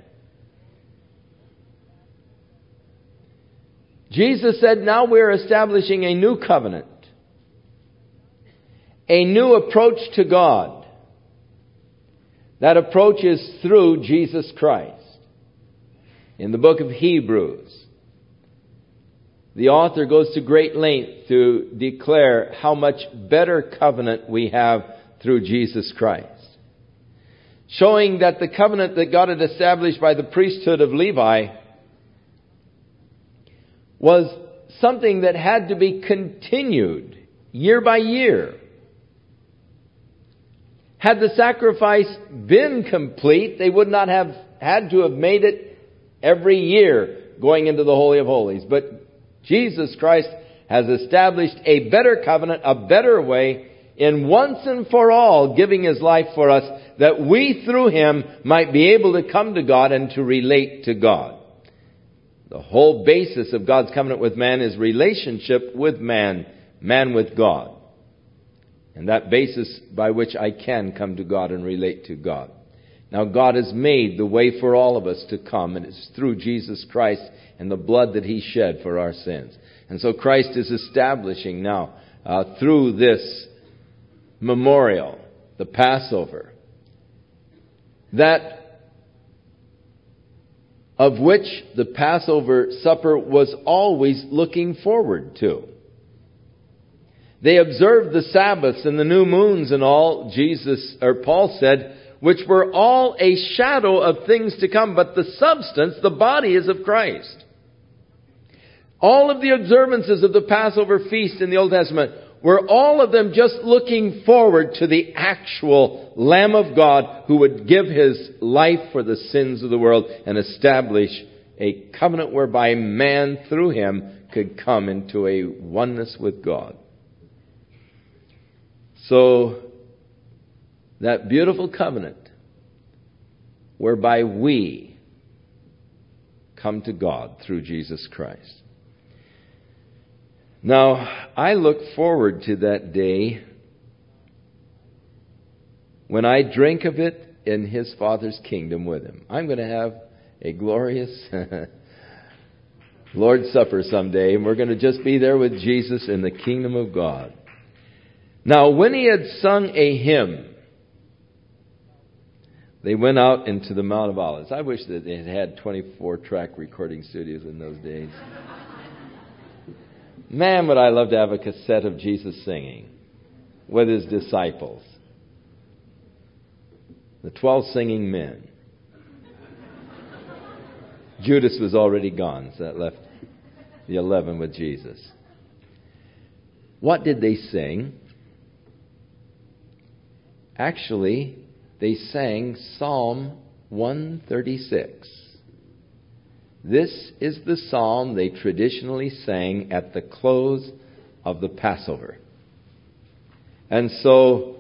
Jesus said, now we're establishing a new covenant. A new approach to God. That approach is through Jesus Christ. In the book of Hebrews, the author goes to great length to declare how much better covenant we have through Jesus Christ. Showing that the covenant that God had established by the priesthood of Levi was something that had to be continued year by year. Had the sacrifice been complete, they would not have had to have made it every year going into the Holy of Holies. But Jesus Christ has established a better covenant, a better way, in once and for all giving His life for us, that we through Him might be able to come to God and to relate to God. The whole basis of God's covenant with man is relationship with man, man with God. And that basis by which I can come to God and relate to God. Now God has made the way for all of us to come, and it's through Jesus Christ and the blood that He shed for our sins. And so Christ is establishing now, through this memorial, the Passover, that of which the Passover supper was always looking forward to. They observed the Sabbaths and the new moons and all, Paul said, which were all a shadow of things to come, but the substance, the body, is of Christ. All of the observances of the Passover feast in the Old Testament were all of them just looking forward to the actual Lamb of God who would give His life for the sins of the world and establish a covenant whereby man through Him could come into a oneness with God. So, that beautiful covenant whereby we come to God through Jesus Christ. Now, I look forward to that day when I drink of it in His Father's kingdom with Him. I'm going to have a glorious Lord's Supper someday, and we're going to just be there with Jesus in the kingdom of God. Now, when He had sung a hymn, they went out into the Mount of Olives. I wish that they had 24-track recording studios in those days. Man, would I love to have a cassette of Jesus singing with His disciples. The 12 singing men. Judas was already gone, so that left the 11 with Jesus. What did they sing? Actually, they sang Psalm 136. This is the psalm they traditionally sang at the close of the Passover. And so,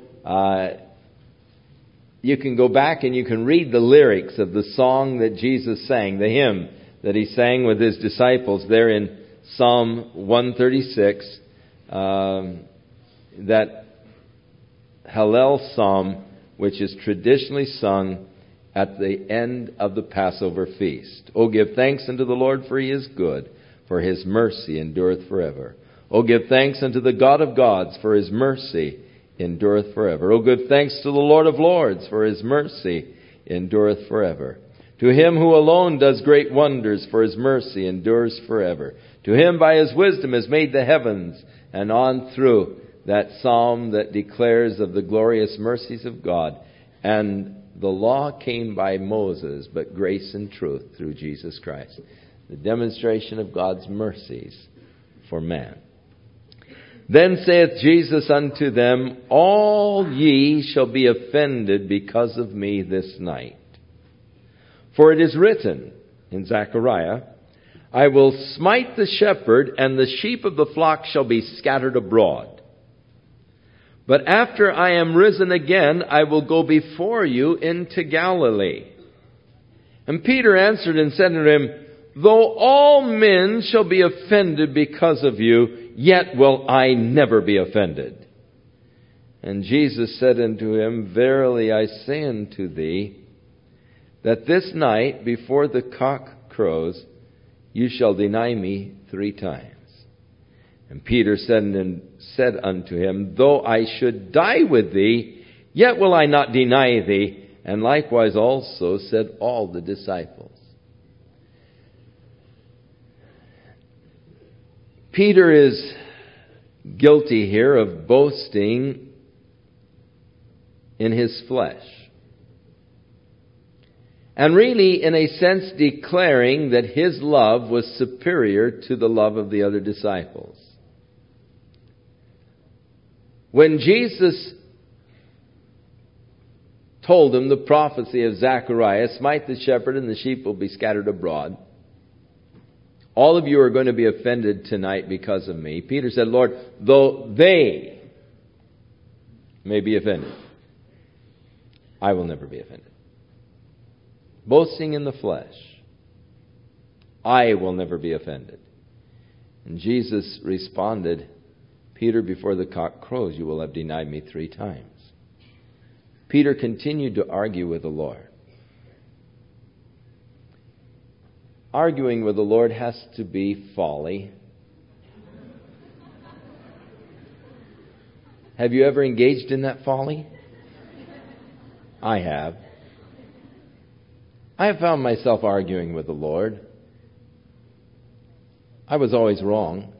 you can go back and you can read the lyrics of the song that Jesus sang, the hymn that He sang with His disciples there in Psalm 136, that Hallel psalm which is traditionally sung at the end of the Passover feast. O give thanks unto the Lord, for he is good, for his mercy endureth forever. O give thanks unto the God of gods, for his mercy endureth forever. O give thanks to the Lord of lords, for his mercy endureth forever. To him who alone does great wonders, for his mercy endures forever. To him by his wisdom has made the heavens, and on through that psalm that declares of the glorious mercies of God. And the law came by Moses, but grace and truth through Jesus Christ. The demonstration of God's mercies for man. Then saith Jesus unto them, All ye shall be offended because of me this night. For it is written in Zechariah, I will smite the shepherd, and the sheep of the flock shall be scattered abroad. But after I am risen again, I will go before you into Galilee. And Peter answered and said unto him, Though all men shall be offended because of you, yet will I never be offended. And Jesus said unto him, Verily I say unto thee, that this night before the cock crows, you shall deny me 3 times. And Peter said unto him, Though I should die with thee, yet will I not deny thee. And likewise also said all the disciples. Peter is guilty here of boasting in his flesh. And really, in a sense, declaring that his love was superior to the love of the other disciples. When Jesus told him the prophecy of Zechariah, Smite the shepherd and the sheep will be scattered abroad. All of you are going to be offended tonight because of me. Peter said, Lord, though they may be offended, I will never be offended. Boasting in the flesh, I will never be offended. And Jesus responded, Peter, before the cock crows, you will have denied me 3 times. Peter continued to argue with the Lord. Arguing with the Lord has to be folly. Have you ever engaged in that folly? I have. I have found myself arguing with the Lord. I was always wrong.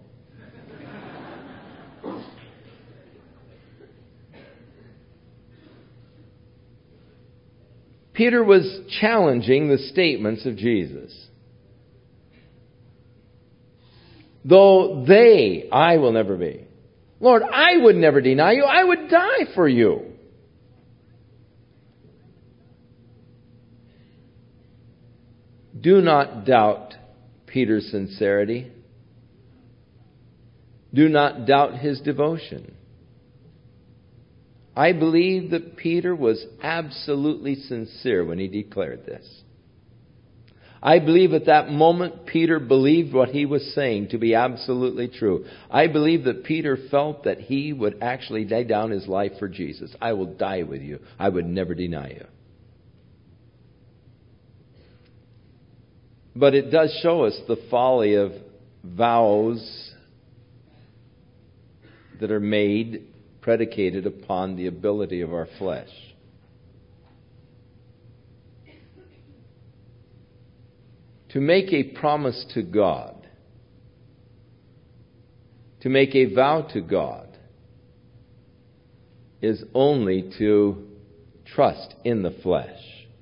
Peter was challenging the statements of Jesus. Though they, I will never be. Lord, I would never deny you. I would die for you. Do not doubt Peter's sincerity. Do not doubt his devotion. I believe that Peter was absolutely sincere when he declared this. I believe at that moment Peter believed what he was saying to be absolutely true. I believe that Peter felt that he would actually lay down his life for Jesus. I will die with you. I would never deny you. But it does show us the folly of vows that are made predicated upon the ability of our flesh. To make a promise to God, to make a vow to God, is only to trust in the flesh.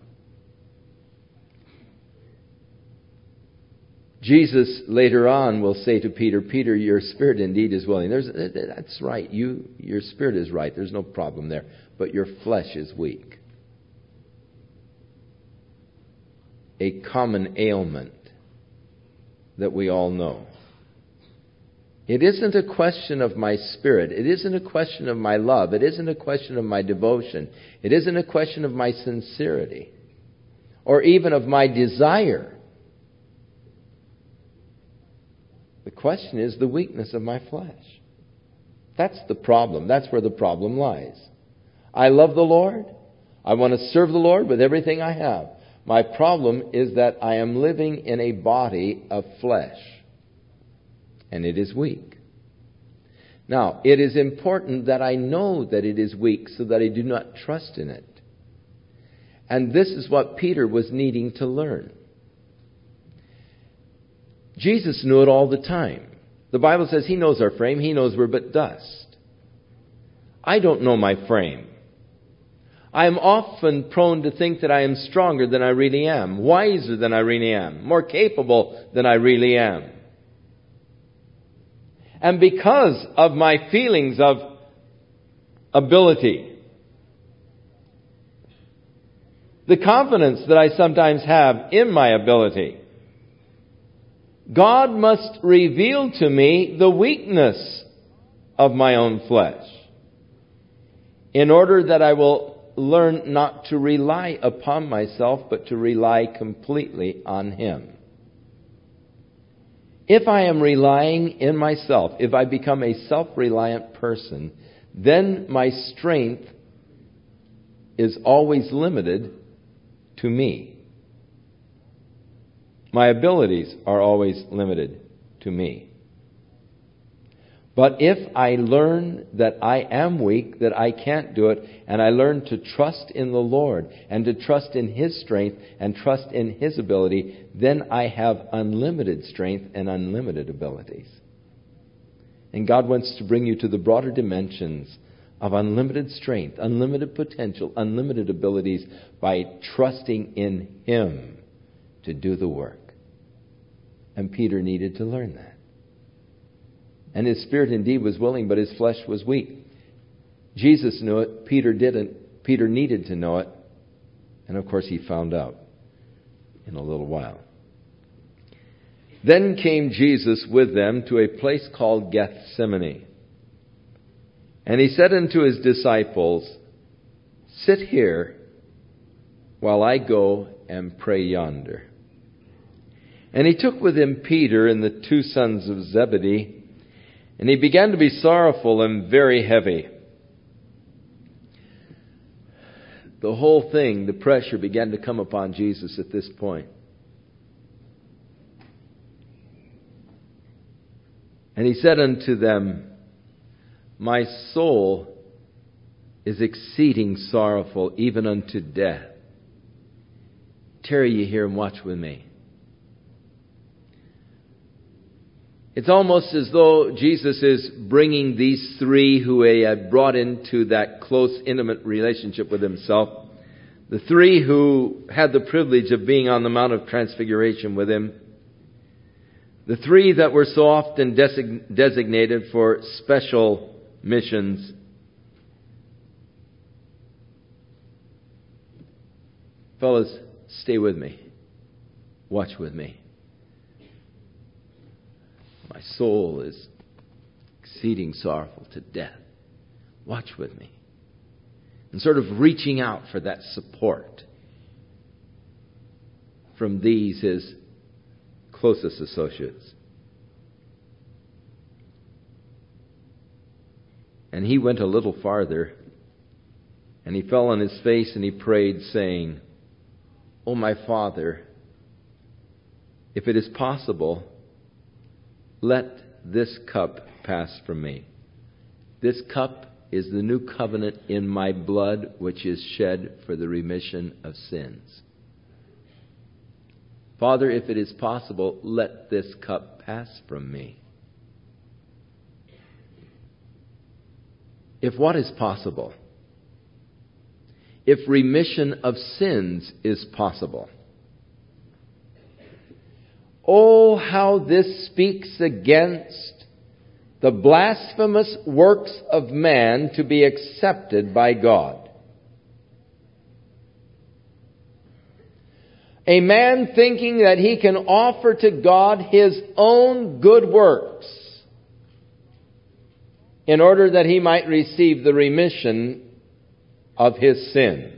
Jesus later on will say to Peter, Peter, your spirit indeed is willing. That's right. Your spirit is right. There's no problem there. But your flesh is weak. A common ailment that we all know. It isn't a question of my spirit. It isn't a question of my love. It isn't a question of my devotion. It isn't a question of my sincerity or even of my desire. The question is the weakness of my flesh. That's the problem. That's where the problem lies. I love the Lord. I want to serve the Lord with everything I have. My problem is that I am living in a body of flesh, and it is weak. Now, it is important that I know that it is weak so that I do not trust in it. And this is what Peter was needing to learn. Jesus knew it all the time. The Bible says He knows our frame. He knows we're but dust. I don't know my frame. I am often prone to think that I am stronger than I really am, wiser than I really am, more capable than I really am. And because of my feelings of ability, the confidence that I sometimes have in my ability, God must reveal to me the weakness of my own flesh in order that I will learn not to rely upon myself, but to rely completely on Him. If I am relying in myself, if I become a self-reliant person, then my strength is always limited to me. My abilities are always limited to me. But if I learn that I am weak, that I can't do it, and I learn to trust in the Lord and to trust in His strength and trust in His ability, then I have unlimited strength and unlimited abilities. And God wants to bring you to the broader dimensions of unlimited strength, unlimited potential, unlimited abilities by trusting in Him to do the work. And Peter needed to learn that. And his spirit indeed was willing, but his flesh was weak. Jesus knew it. Peter didn't. Peter needed to know it. And of course he found out in a little while. Then came Jesus with them to a place called Gethsemane. And He said unto His disciples, Sit here while I go and pray yonder. And He took with Him Peter and the two sons of Zebedee, and He began to be sorrowful and very heavy. The whole thing, the pressure began to come upon Jesus at this point. And He said unto them, My soul is exceeding sorrowful, even unto death. Tarry ye here and watch with me. It's almost as though Jesus is bringing these three who He had brought into that close, intimate relationship with Himself. The three who had the privilege of being on the Mount of Transfiguration with Him. The three that were so often designated for special missions. Fellas, stay with me. Watch with me. My soul is exceeding sorrowful to death. Watch with me. And sort of reaching out for that support from these, His closest associates. And He went a little farther, and He fell on His face and He prayed, saying, O my Father, if it is possible, let this cup pass from me. This cup is the new covenant in my blood, which is shed for the remission of sins. Father, if it is possible, let this cup pass from me. If what is possible? If remission of sins is possible. Oh, how this speaks against the blasphemous works of man to be accepted by God. A man thinking that he can offer to God his own good works in order that he might receive the remission of his sins.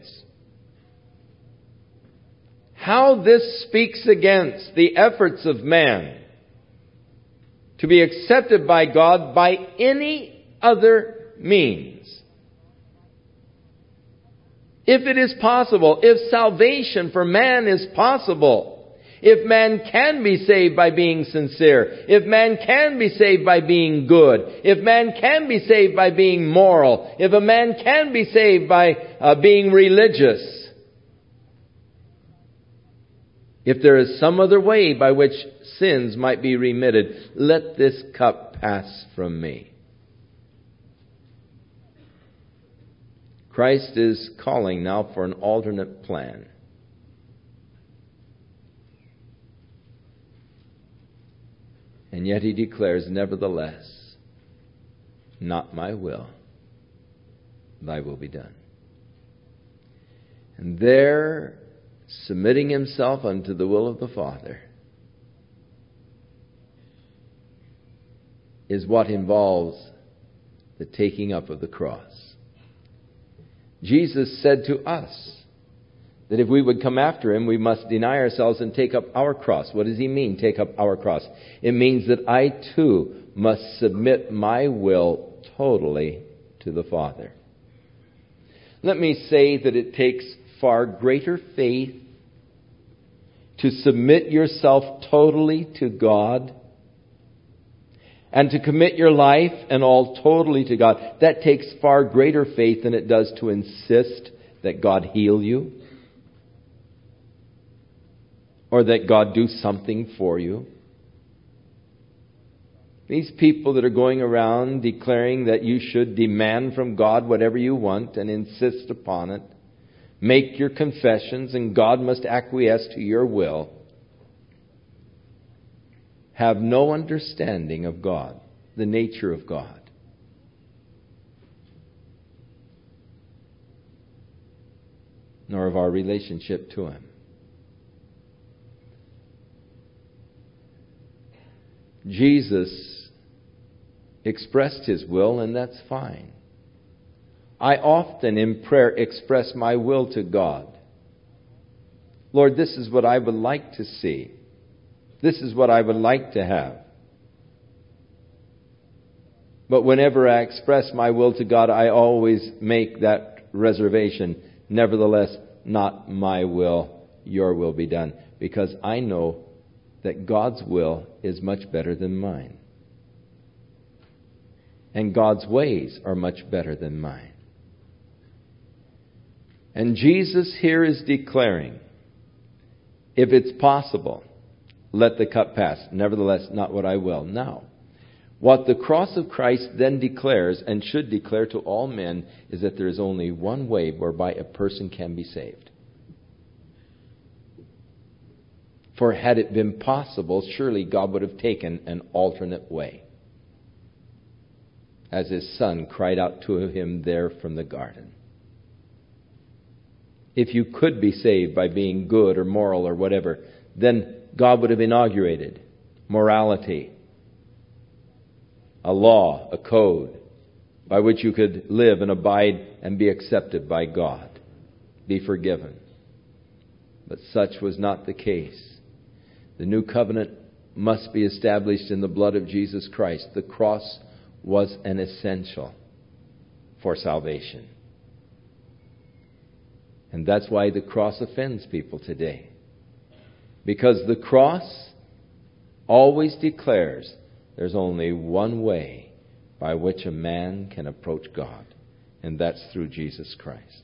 How this speaks against the efforts of man to be accepted by God by any other means. If it is possible, if salvation for man is possible, if man can be saved by being sincere, if man can be saved by being good, if man can be saved by being moral, if a man can be saved by being religious, if there is some other way by which sins might be remitted, let this cup pass from me. Christ is calling now for an alternate plan. And yet he declares, nevertheless, not my will, thy will be done. And there, submitting himself unto the will of the Father, is what involves the taking up of the cross. Jesus said to us that if we would come after him, we must deny ourselves and take up our cross. What does he mean, take up our cross? It means that I too must submit my will totally to the Father. Let me say that it takes far greater faith to submit yourself totally to God and to commit your life and all totally to God. That takes far greater faith than it does to insist that God heal you or that God do something for you. These people that are going around declaring that you should demand from God whatever you want and insist upon it, make your confessions and God must acquiesce to your will, have no understanding of God, the nature of God. Nor of our relationship to him. Jesus expressed his will, and that's fine. I often in prayer express my will to God. Lord, this is what I would like to see. This is what I would like to have. But whenever I express my will to God, I always make that reservation. Nevertheless, not my will, your will be done. Because I know that God's will is much better than mine. And God's ways are much better than mine. And Jesus here is declaring, if it's possible, let the cup pass. Nevertheless, not what I will. Now, what the cross of Christ then declares and should declare to all men is that there is only one way whereby a person can be saved. For had it been possible, surely God would have taken an alternate way, as his Son cried out to him there from the garden. If you could be saved by being good or moral or whatever, then God would have inaugurated morality, a law, a code, by which you could live and abide and be accepted by God, be forgiven. But such was not the case. The new covenant must be established in the blood of Jesus Christ. The cross was an essential for salvation. And that's why the cross offends people today. Because the cross always declares there's only one way by which a man can approach God, and that's through Jesus Christ.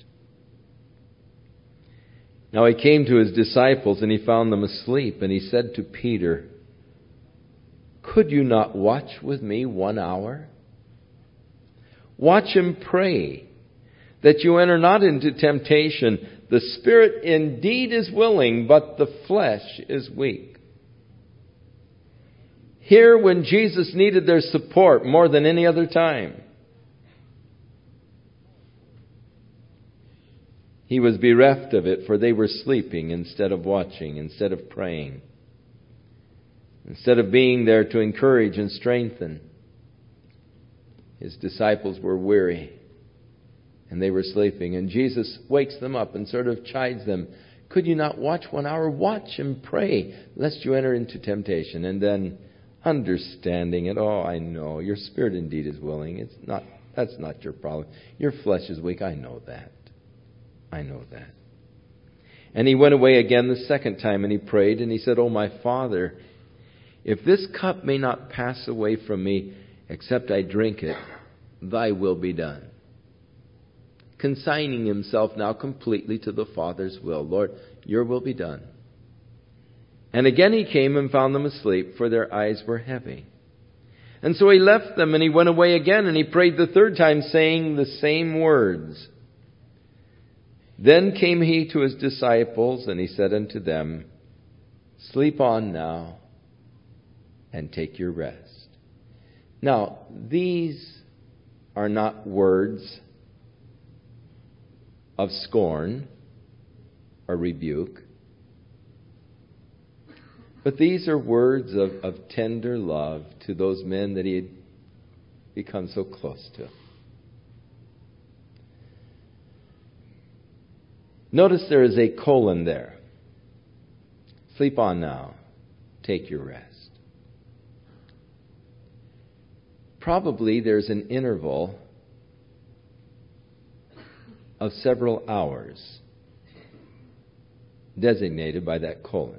Now he came to his disciples and he found them asleep, and he said to Peter, could you not watch with me 1 hour? Watch and pray, that you enter not into temptation. The spirit indeed is willing, but the flesh is weak. Here, when Jesus needed their support more than any other time, he was bereft of it, for they were sleeping instead of watching, instead of praying, instead of being there to encourage and strengthen. His disciples were weary, and they were sleeping. And Jesus wakes them up and sort of chides them. Could you not watch 1 hour? Watch and pray, lest you enter into temptation. And then understanding it, oh, I know, your spirit indeed is willing. That's not your problem. Your flesh is weak. I know that. I know that. And he went away again the second time, and he prayed, and he said, "Oh, my Father, if this cup may not pass away from me, except I drink it, thy will be done." Consigning himself now completely to the Father's will. Lord, your will be done. And again he came and found them asleep, for their eyes were heavy. And so he left them, and he went away again, and he prayed the third time, saying the same words. Then came he to his disciples, and he said unto them, "Sleep on now, and take your rest." Now, these are not words of scorn or rebuke, but these are words of tender love to those men that he had become so close to. Notice there is a colon there. Sleep on now. Take your rest. Probably there's an interval of several hours designated by that colon.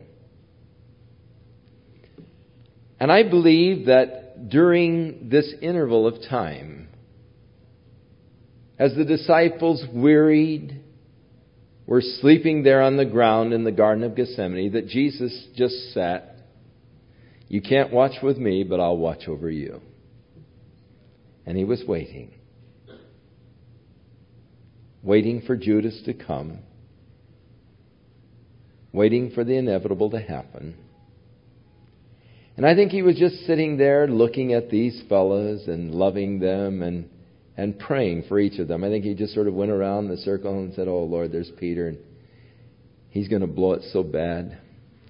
And I believe that during this interval of time, as the disciples wearied, were sleeping there on the ground in the Garden of Gethsemane, that Jesus just sat. You can't watch with me, but I'll watch over you. And he was waiting. Waiting for Judas to come. Waiting for the inevitable to happen. And I think he was just sitting there looking at these fellows and loving them and praying for each of them. I think he just sort of went around the circle and said, "Oh, Lord, there's Peter, and he's going to blow it so bad.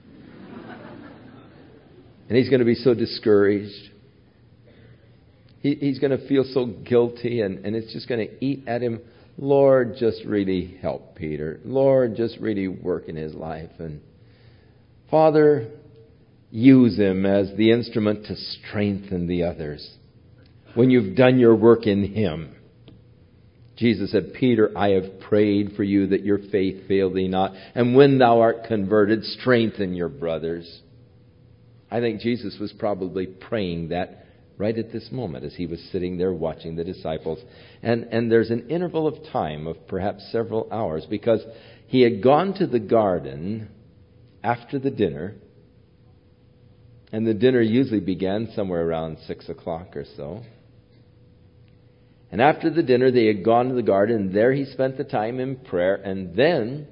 And he's going to be so discouraged. He's going to feel so guilty, and it's just going to eat at him. Lord, just really help Peter. Lord, just really work in his life. And Father, use him as the instrument to strengthen the others when you've done your work in him." Jesus said, "Peter, I have prayed for you that your faith fail thee not. And when thou art converted, strengthen your brothers." I think Jesus was probably praying that right at this moment as he was sitting there watching the disciples. And there's an interval of time of perhaps several hours, because he had gone to the garden after the dinner. And the dinner usually began somewhere around 6 o'clock or so. And after the dinner, they had gone to the garden, and there he spent the time in prayer. And then,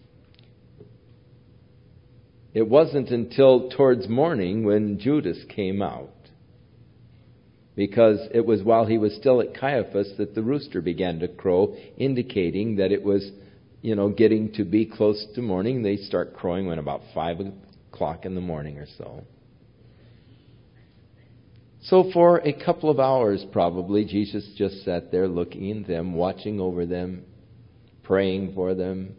it wasn't until towards morning when Judas came out. Because it was while he was still at Caiaphas that the rooster began to crow, indicating that it was, getting to be close to morning. They start crowing when about 5 o'clock in the morning or so. So for a couple of hours probably, Jesus just sat there looking at them, watching over them, praying for them,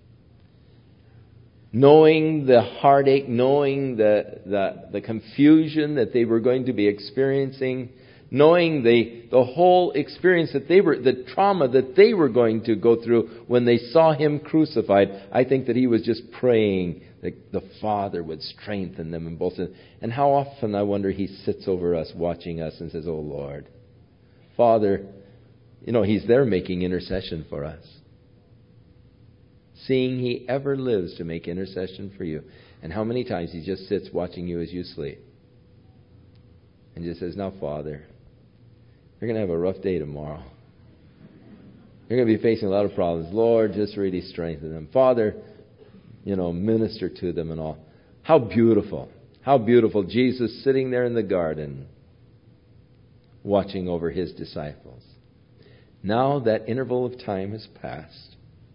knowing the heartache, knowing the confusion that they were going to be experiencing, knowing the whole experience that the trauma that they were going to go through when they saw him crucified. I think that he was just praying that the Father would strengthen them in both. And how often, I wonder, he sits over us, watching us, and says, "Oh Lord, Father," he's there making intercession for us. Seeing he ever lives to make intercession for you. And how many times he just sits watching you as you sleep. And just says, "Now, Father, you're going to have a rough day tomorrow. You're going to be facing a lot of problems. Lord, just really strengthen them. Father, minister to them and all." How beautiful. How beautiful. Jesus sitting there in the garden, watching over his disciples. Now that interval of time has passed.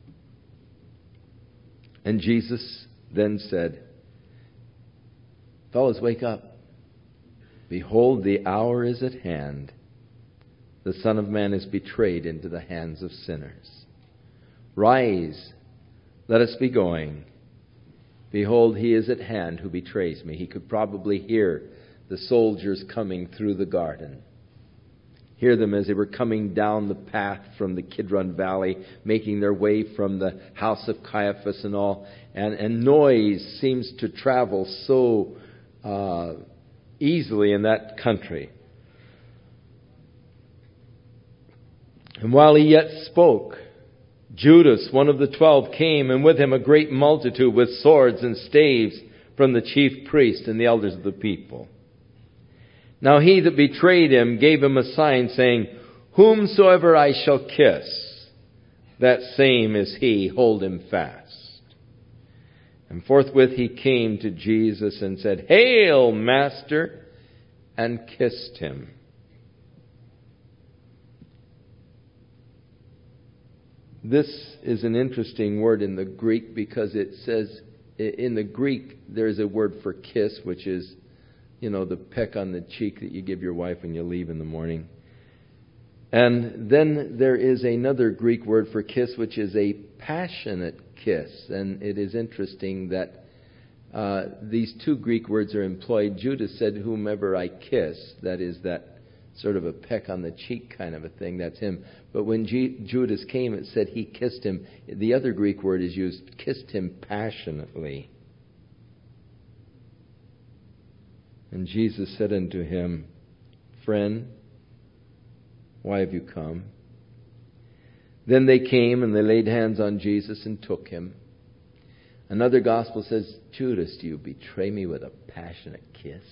And Jesus then said, "Fellows, wake up. Behold, the hour is at hand. The Son of Man is betrayed into the hands of sinners. Rise, let us be going. Behold, he is at hand who betrays me." He could probably hear the soldiers coming through the garden. hear them as they were coming down the path from the Kidron Valley, making their way from the house of Caiaphas and all. And noise seems to travel so easily in that country. And while he yet spoke, Judas, one of the 12, came, and with him a great multitude with swords and staves from the chief priests and the elders of the people. Now he that betrayed him gave him a sign, saying, Whomsoever I shall kiss, that same is he, hold him fast. And forthwith he came to Jesus and said, Hail, Master, and kissed him. This is an interesting word in the Greek because it says, in the Greek, there's a word for kiss, which is, the peck on the cheek that you give your wife when you leave in the morning. And then there is another Greek word for kiss, which is a passionate kiss. And it is interesting that these two Greek words are employed. Judas said, whomever I kiss, that is that sort of a peck on the cheek kind of a thing, that's him. But when Judas came, it said he kissed him. The other Greek word is used, kissed him passionately. And Jesus said unto him, Friend, why have you come? Then they came and they laid hands on Jesus and took him. Another gospel says, Judas, do you betray me with a passionate kiss?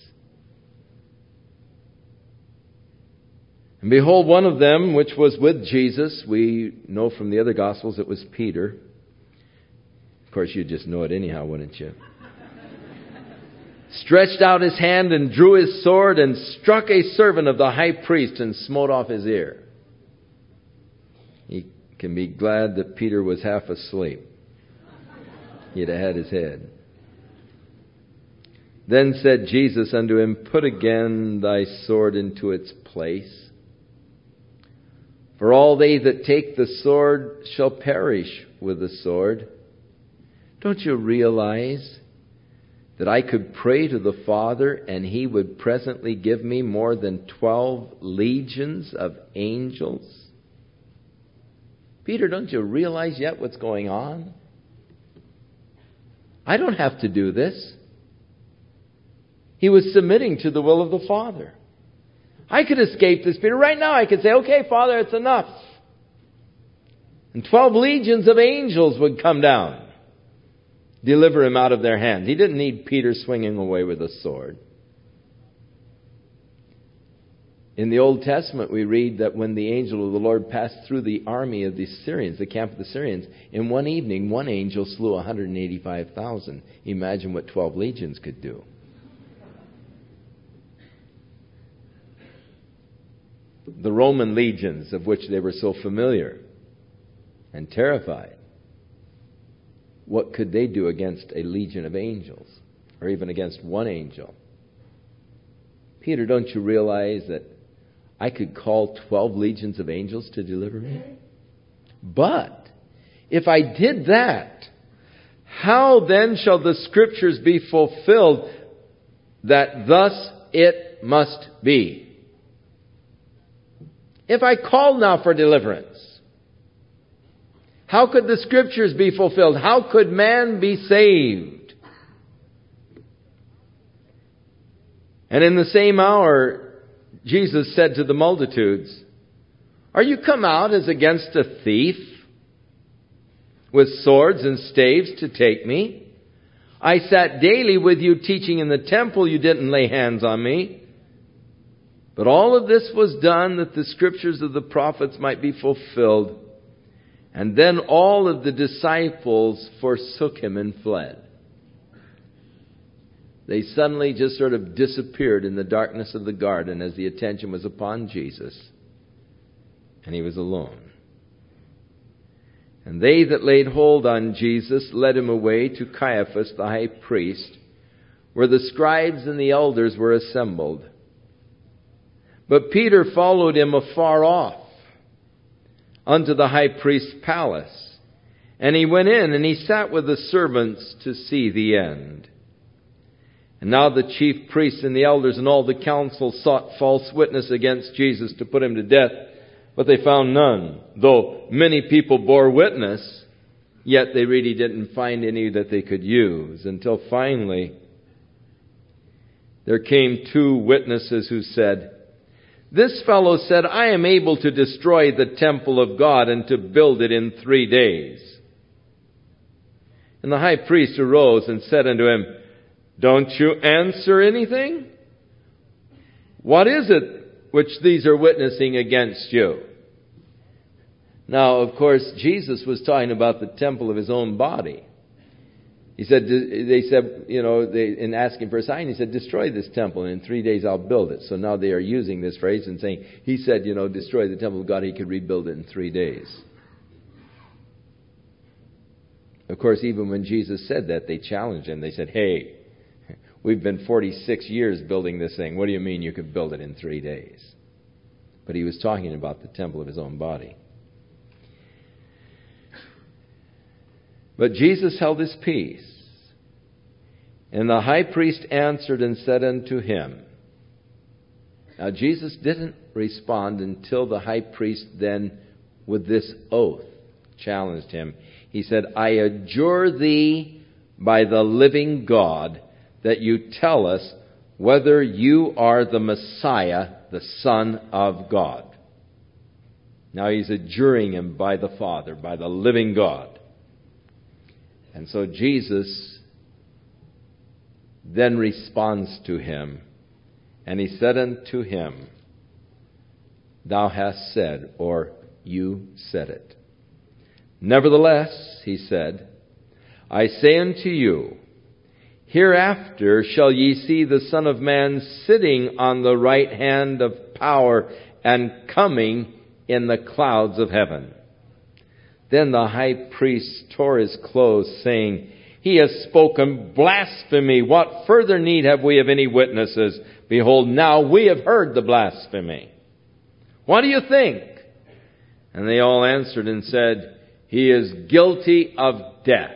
And behold, one of them, which was with Jesus, we know from the other Gospels it was Peter. Of course, you'd just know it anyhow, wouldn't you? Stretched out his hand and drew his sword and struck a servant of the high priest and smote off his ear. You can be glad that Peter was half asleep. He'd have had his head. Then said Jesus unto him, Put again thy sword into its place. For all they that take the sword shall perish with the sword. Don't you realize that I could pray to the Father and He would presently give me more than 12 legions of angels? Peter, don't you realize yet what's going on? I don't have to do this. He was submitting to the will of the Father. I could escape this, Peter. Right now I could say, okay, Father, it's enough. And 12 legions of angels would come down, deliver him out of their hands. He didn't need Peter swinging away with a sword. In the Old Testament, we read that when the angel of the Lord passed through the army of the Syrians, the camp of the Syrians, in one evening, one angel slew 185,000. Imagine what 12 legions could do. The Roman legions, of which they were so familiar and terrified, what could they do against a legion of angels, or even against one angel? Peter, don't you realize that I could call 12 legions of angels to deliver me? But if I did that, how then shall the Scriptures be fulfilled that thus it must be? If I called now for deliverance, how could the Scriptures be fulfilled? How could man be saved? And in the same hour, Jesus said to the multitudes, Are you come out as against a thief, with swords and staves to take me? I sat daily with you teaching in the temple. You didn't lay hands on me. But all of this was done that the Scriptures of the prophets might be fulfilled. And then all of the disciples forsook him and fled. They suddenly just sort of disappeared in the darkness of the garden as the attention was upon Jesus. And he was alone. And they that laid hold on Jesus led him away to Caiaphas the high priest, where the scribes and the elders were assembled. But Peter followed him afar off unto the high priest's palace. And he went in and he sat with the servants to see the end. And now the chief priests and the elders and all the council sought false witness against Jesus to put him to death, but they found none. Though many people bore witness, yet they really didn't find any that they could use, until finally there came two witnesses who said, "This fellow said, I am able to destroy the temple of God and to build it in 3 days." And the high priest arose and said unto him, "Don't you answer anything? What is it which these are witnessing against you?" Now, of course, Jesus was talking about the temple of his own body. They said, in asking for a sign, he said, "Destroy this temple, and in 3 days I'll build it." So now they are using this phrase and saying, he said, destroy the temple of God, he could rebuild it in 3 days. Of course, even when Jesus said that, they challenged him. They said, "Hey, we've been 46 years building this thing. What do you mean you could build it in 3 days?" But he was talking about the temple of his own body. But Jesus held his peace. And the high priest answered and said unto him. Now Jesus didn't respond until the high priest then, with this oath, challenged him. He said, "I adjure thee by the living God that you tell us whether you are the Messiah, the Son of God." Now he's adjuring him by the Father, by the living God. And so Jesus then responds to him, and he said unto him, "Thou hast said," or "you said it." "Nevertheless," he said, "I say unto you, hereafter shall ye see the Son of Man sitting on the right hand of power and coming in the clouds of heaven." Then the high priest tore his clothes, saying, "He has spoken blasphemy. What further need have we of any witnesses? Behold, now we have heard the blasphemy. What do you think?" And they all answered and said, "He is guilty of death."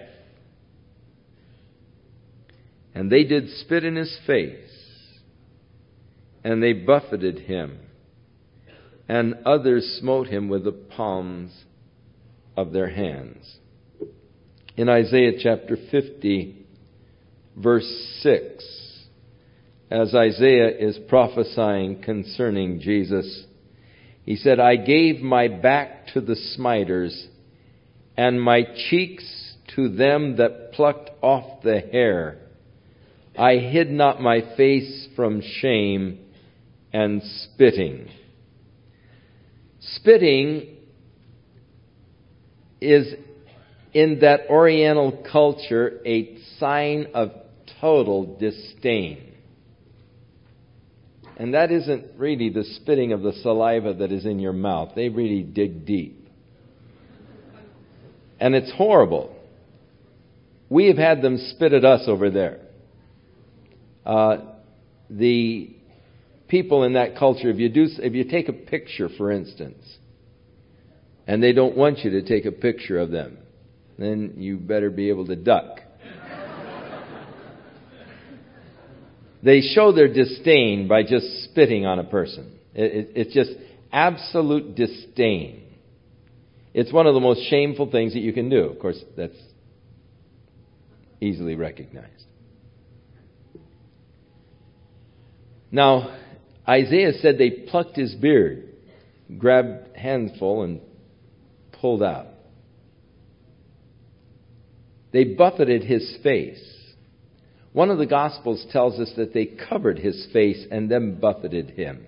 And they did spit in his face, and they buffeted him, and others smote him with the palms of their hands. In Isaiah chapter 50, verse 6, as Isaiah is prophesying concerning Jesus, he said, "I gave my back to the smiters, and my cheeks to them that plucked off the hair. I hid not my face from shame and spitting." Spitting is, in that Oriental culture, a sign of total disdain. And that isn't really the spitting of the saliva that is in your mouth. They really dig deep. And it's horrible. We have had them spit at us over there. The people in that culture, if you take a picture, for instance, and they don't want you to take a picture of them, then you better be able to duck. They show their disdain by just spitting on a person. It's just absolute disdain. It's one of the most shameful things that you can do. Of course, that's easily recognized. Now, Isaiah said they plucked his beard, grabbed a handful, and pulled out. They buffeted his face. One of the Gospels tells us that they covered his face and then buffeted him,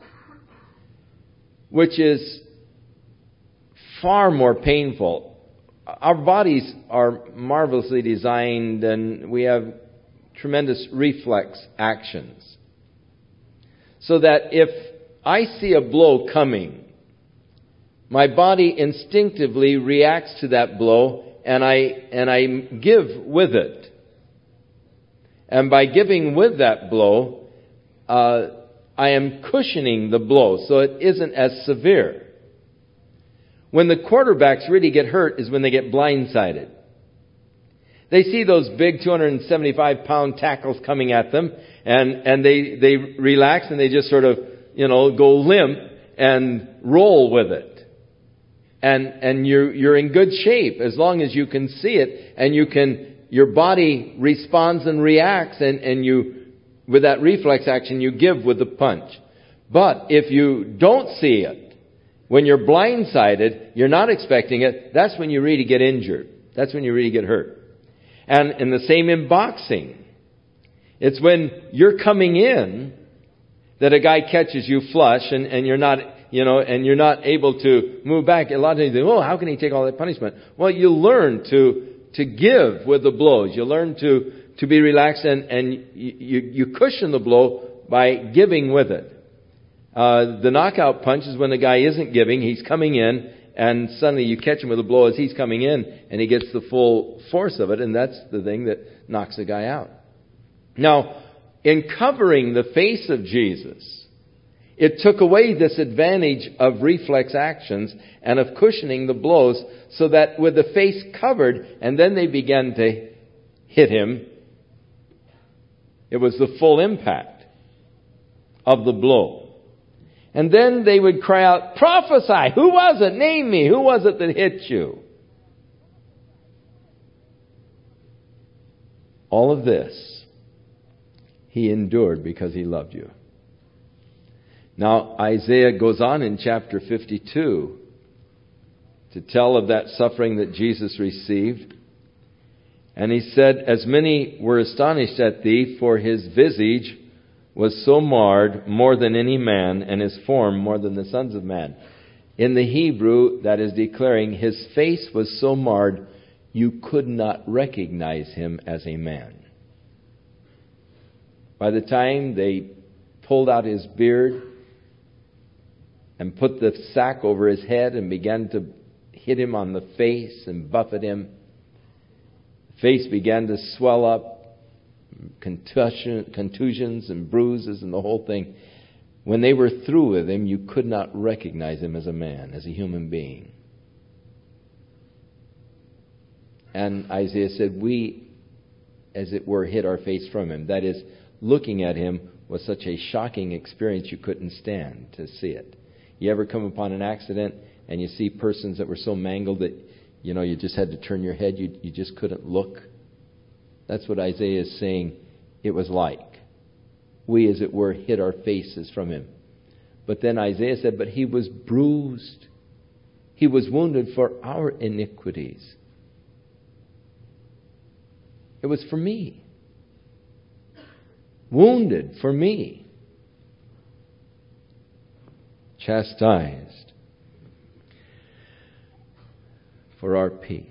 which is far more painful. Our bodies are marvelously designed, and we have tremendous reflex actions. So that if I see a blow coming, my body instinctively reacts to that blow, and I give with it. And by giving with that blow, I am cushioning the blow so it isn't as severe. When the quarterbacks really get hurt is when they get blindsided. They see those big 275-pound tackles coming at them, and they relax and they just sort of, go limp and roll with it. And you're in good shape as long as you can see it, and your body responds and reacts, and you, with that reflex action, you give with the punch. But if you don't see it, when you're blindsided, you're not expecting it, that's when you really get injured. That's when you really get hurt. And the same in boxing. It's when you're coming in that a guy catches you flush and you're not, and you're not able to move back. A lot of times you think, how can he take all that punishment? Well, you learn to give with the blows. You learn to be relaxed and you cushion the blow by giving with it. The knockout punch is when the guy isn't giving, he's coming in, and suddenly you catch him with a blow as he's coming in, and he gets the full force of it, and that's the thing that knocks the guy out. Now, in covering the face of Jesus, it took away this advantage of reflex actions and of cushioning the blows, so that with the face covered, and then they began to hit him, it was the full impact of the blow. And then they would cry out, prophesy! Who was it? Name me! Who was it that hit you? All of this he endured because he loved you. Now, Isaiah goes on in chapter 52 to tell of that suffering that Jesus received. And he said, as many were astonished at thee, for his visage was so marred more than any man, and his form more than the sons of man. In the Hebrew, that is declaring, his face was so marred, you could not recognize him as a man. By the time they pulled out his beard and put the sack over his head and began to hit him on the face and buffet him, the face began to swell up, contusions and bruises and the whole thing. When they were through with him, you could not recognize him as a man, as a human being. And Isaiah said, we, as it were, hid our face from him. That is, looking at him was such a shocking experience you couldn't stand to see it. You ever come upon an accident and you see persons that were so mangled that, you just had to turn your head, you just couldn't look? That's what Isaiah is saying it was like. We, as it were, hid our faces from him. But then Isaiah said, but he was bruised. He was wounded for our iniquities. It was for me. Wounded for me. Chastised for our peace.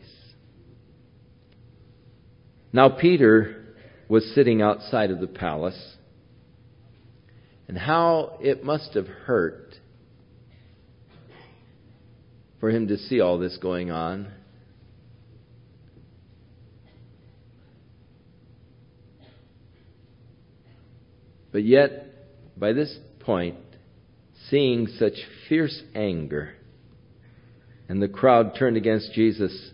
Now Peter was sitting outside of the palace, and how it must have hurt for him to see all this going on. But yet, by this point, seeing such fierce anger, and the crowd turned against Jesus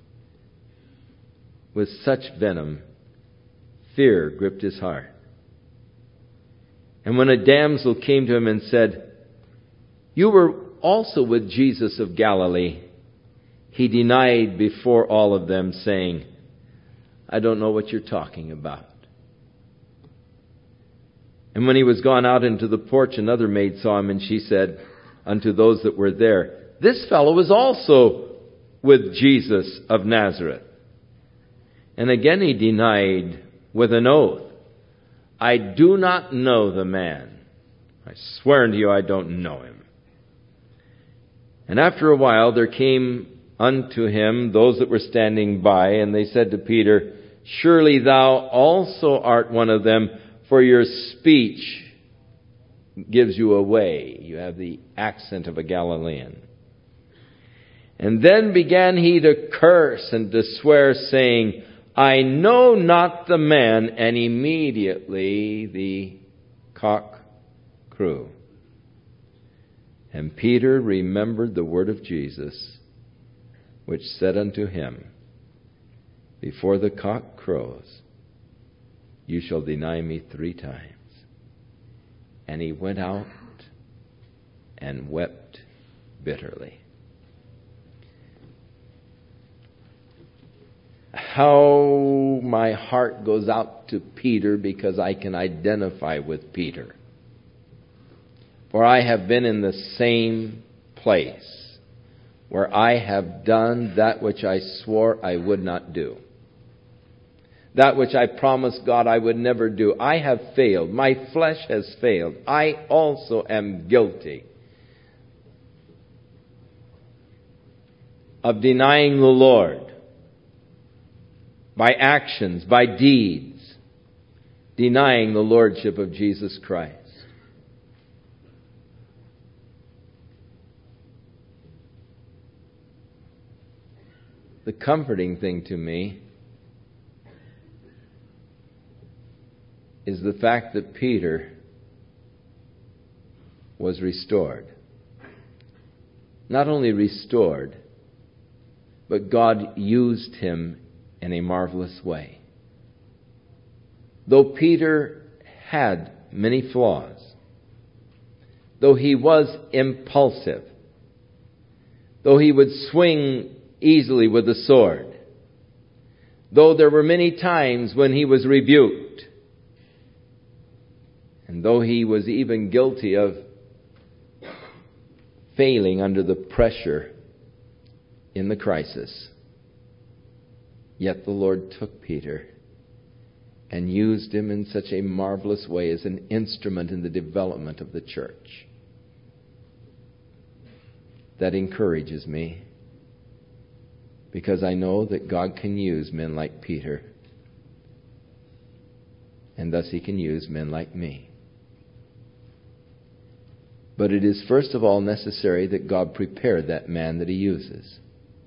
with such venom, fear gripped his heart. And when a damsel came to him and said, you were also with Jesus of Galilee, he denied before all of them, saying, I don't know what you're talking about. And when he was gone out into the porch, another maid saw him, and she said unto those that were there, this fellow was also with Jesus of Nazareth. And again he denied with an oath, I do not know the man. I swear unto you, I don't know him. And after a while there came unto him those that were standing by, and they said to Peter, surely thou also art one of them, for your speech gives you away. You have the accent of a Galilean. And then began he to curse and to swear, saying, I know not the man. And immediately the cock crew. And Peter remembered the word of Jesus, which said unto him, before the cock crows, you shall deny me 3 times. And he went out and wept bitterly. How my heart goes out to Peter, because I can identify with Peter. For I have been in the same place where I have done that which I swore I would not do. That which I promised God I would never do. I have failed. My flesh has failed. I also am guilty of denying the Lord by actions, by deeds, denying the Lordship of Jesus Christ. The comforting thing to me is the fact that Peter was restored. Not only restored, but God used him in a marvelous way. Though Peter had many flaws, though he was impulsive, though he would swing easily with the sword, though there were many times when he was rebuked, and though he was even guilty of failing under the pressure in the crisis, yet the Lord took Peter and used him in such a marvelous way as an instrument in the development of the church. That encourages me, because I know that God can use men like Peter, and thus He can use men like me. But it is first of all necessary that God prepare that man that He uses.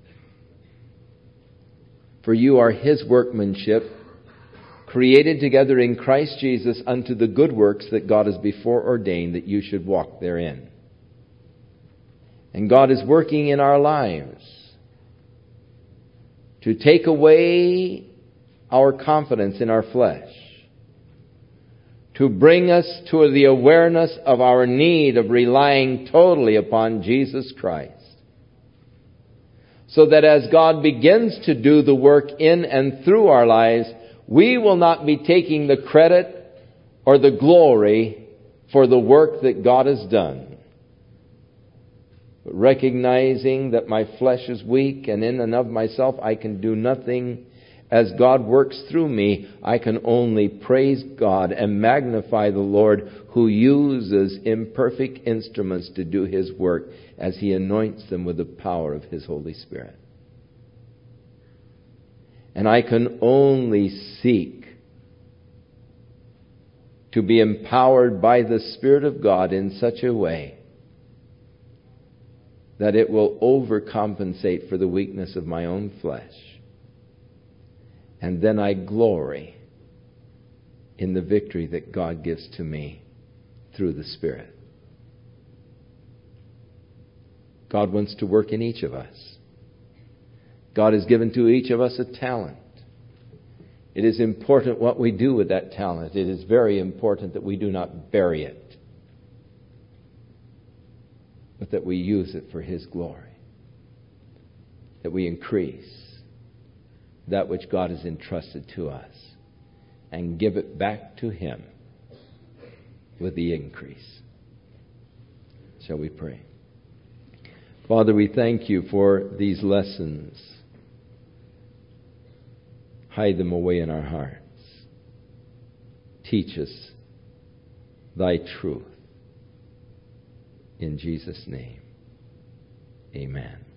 For you are His workmanship, created together in Christ Jesus unto the good works that God has before ordained that you should walk therein. And God is working in our lives to take away our confidence in our flesh, to bring us to the awareness of our need of relying totally upon Jesus Christ, so that as God begins to do the work in and through our lives, we will not be taking the credit or the glory for the work that God has done, but recognizing that my flesh is weak and in and of myself I can do nothing. As God works through me, I can only praise God and magnify the Lord, who uses imperfect instruments to do His work as He anoints them with the power of His Holy Spirit. And I can only seek to be empowered by the Spirit of God in such a way that it will overcompensate for the weakness of my own flesh. And then I glory in the victory that God gives to me through the Spirit. God wants to work in each of us. God has given to each of us a talent. It is important what we do with that talent. It is very important that we do not bury it, but that we use it for His glory. That we increase that which God has entrusted to us and give it back to Him with the increase. Shall we pray? Father, we thank You for these lessons. Hide them away in our hearts. Teach us Thy truth. In Jesus' name, amen.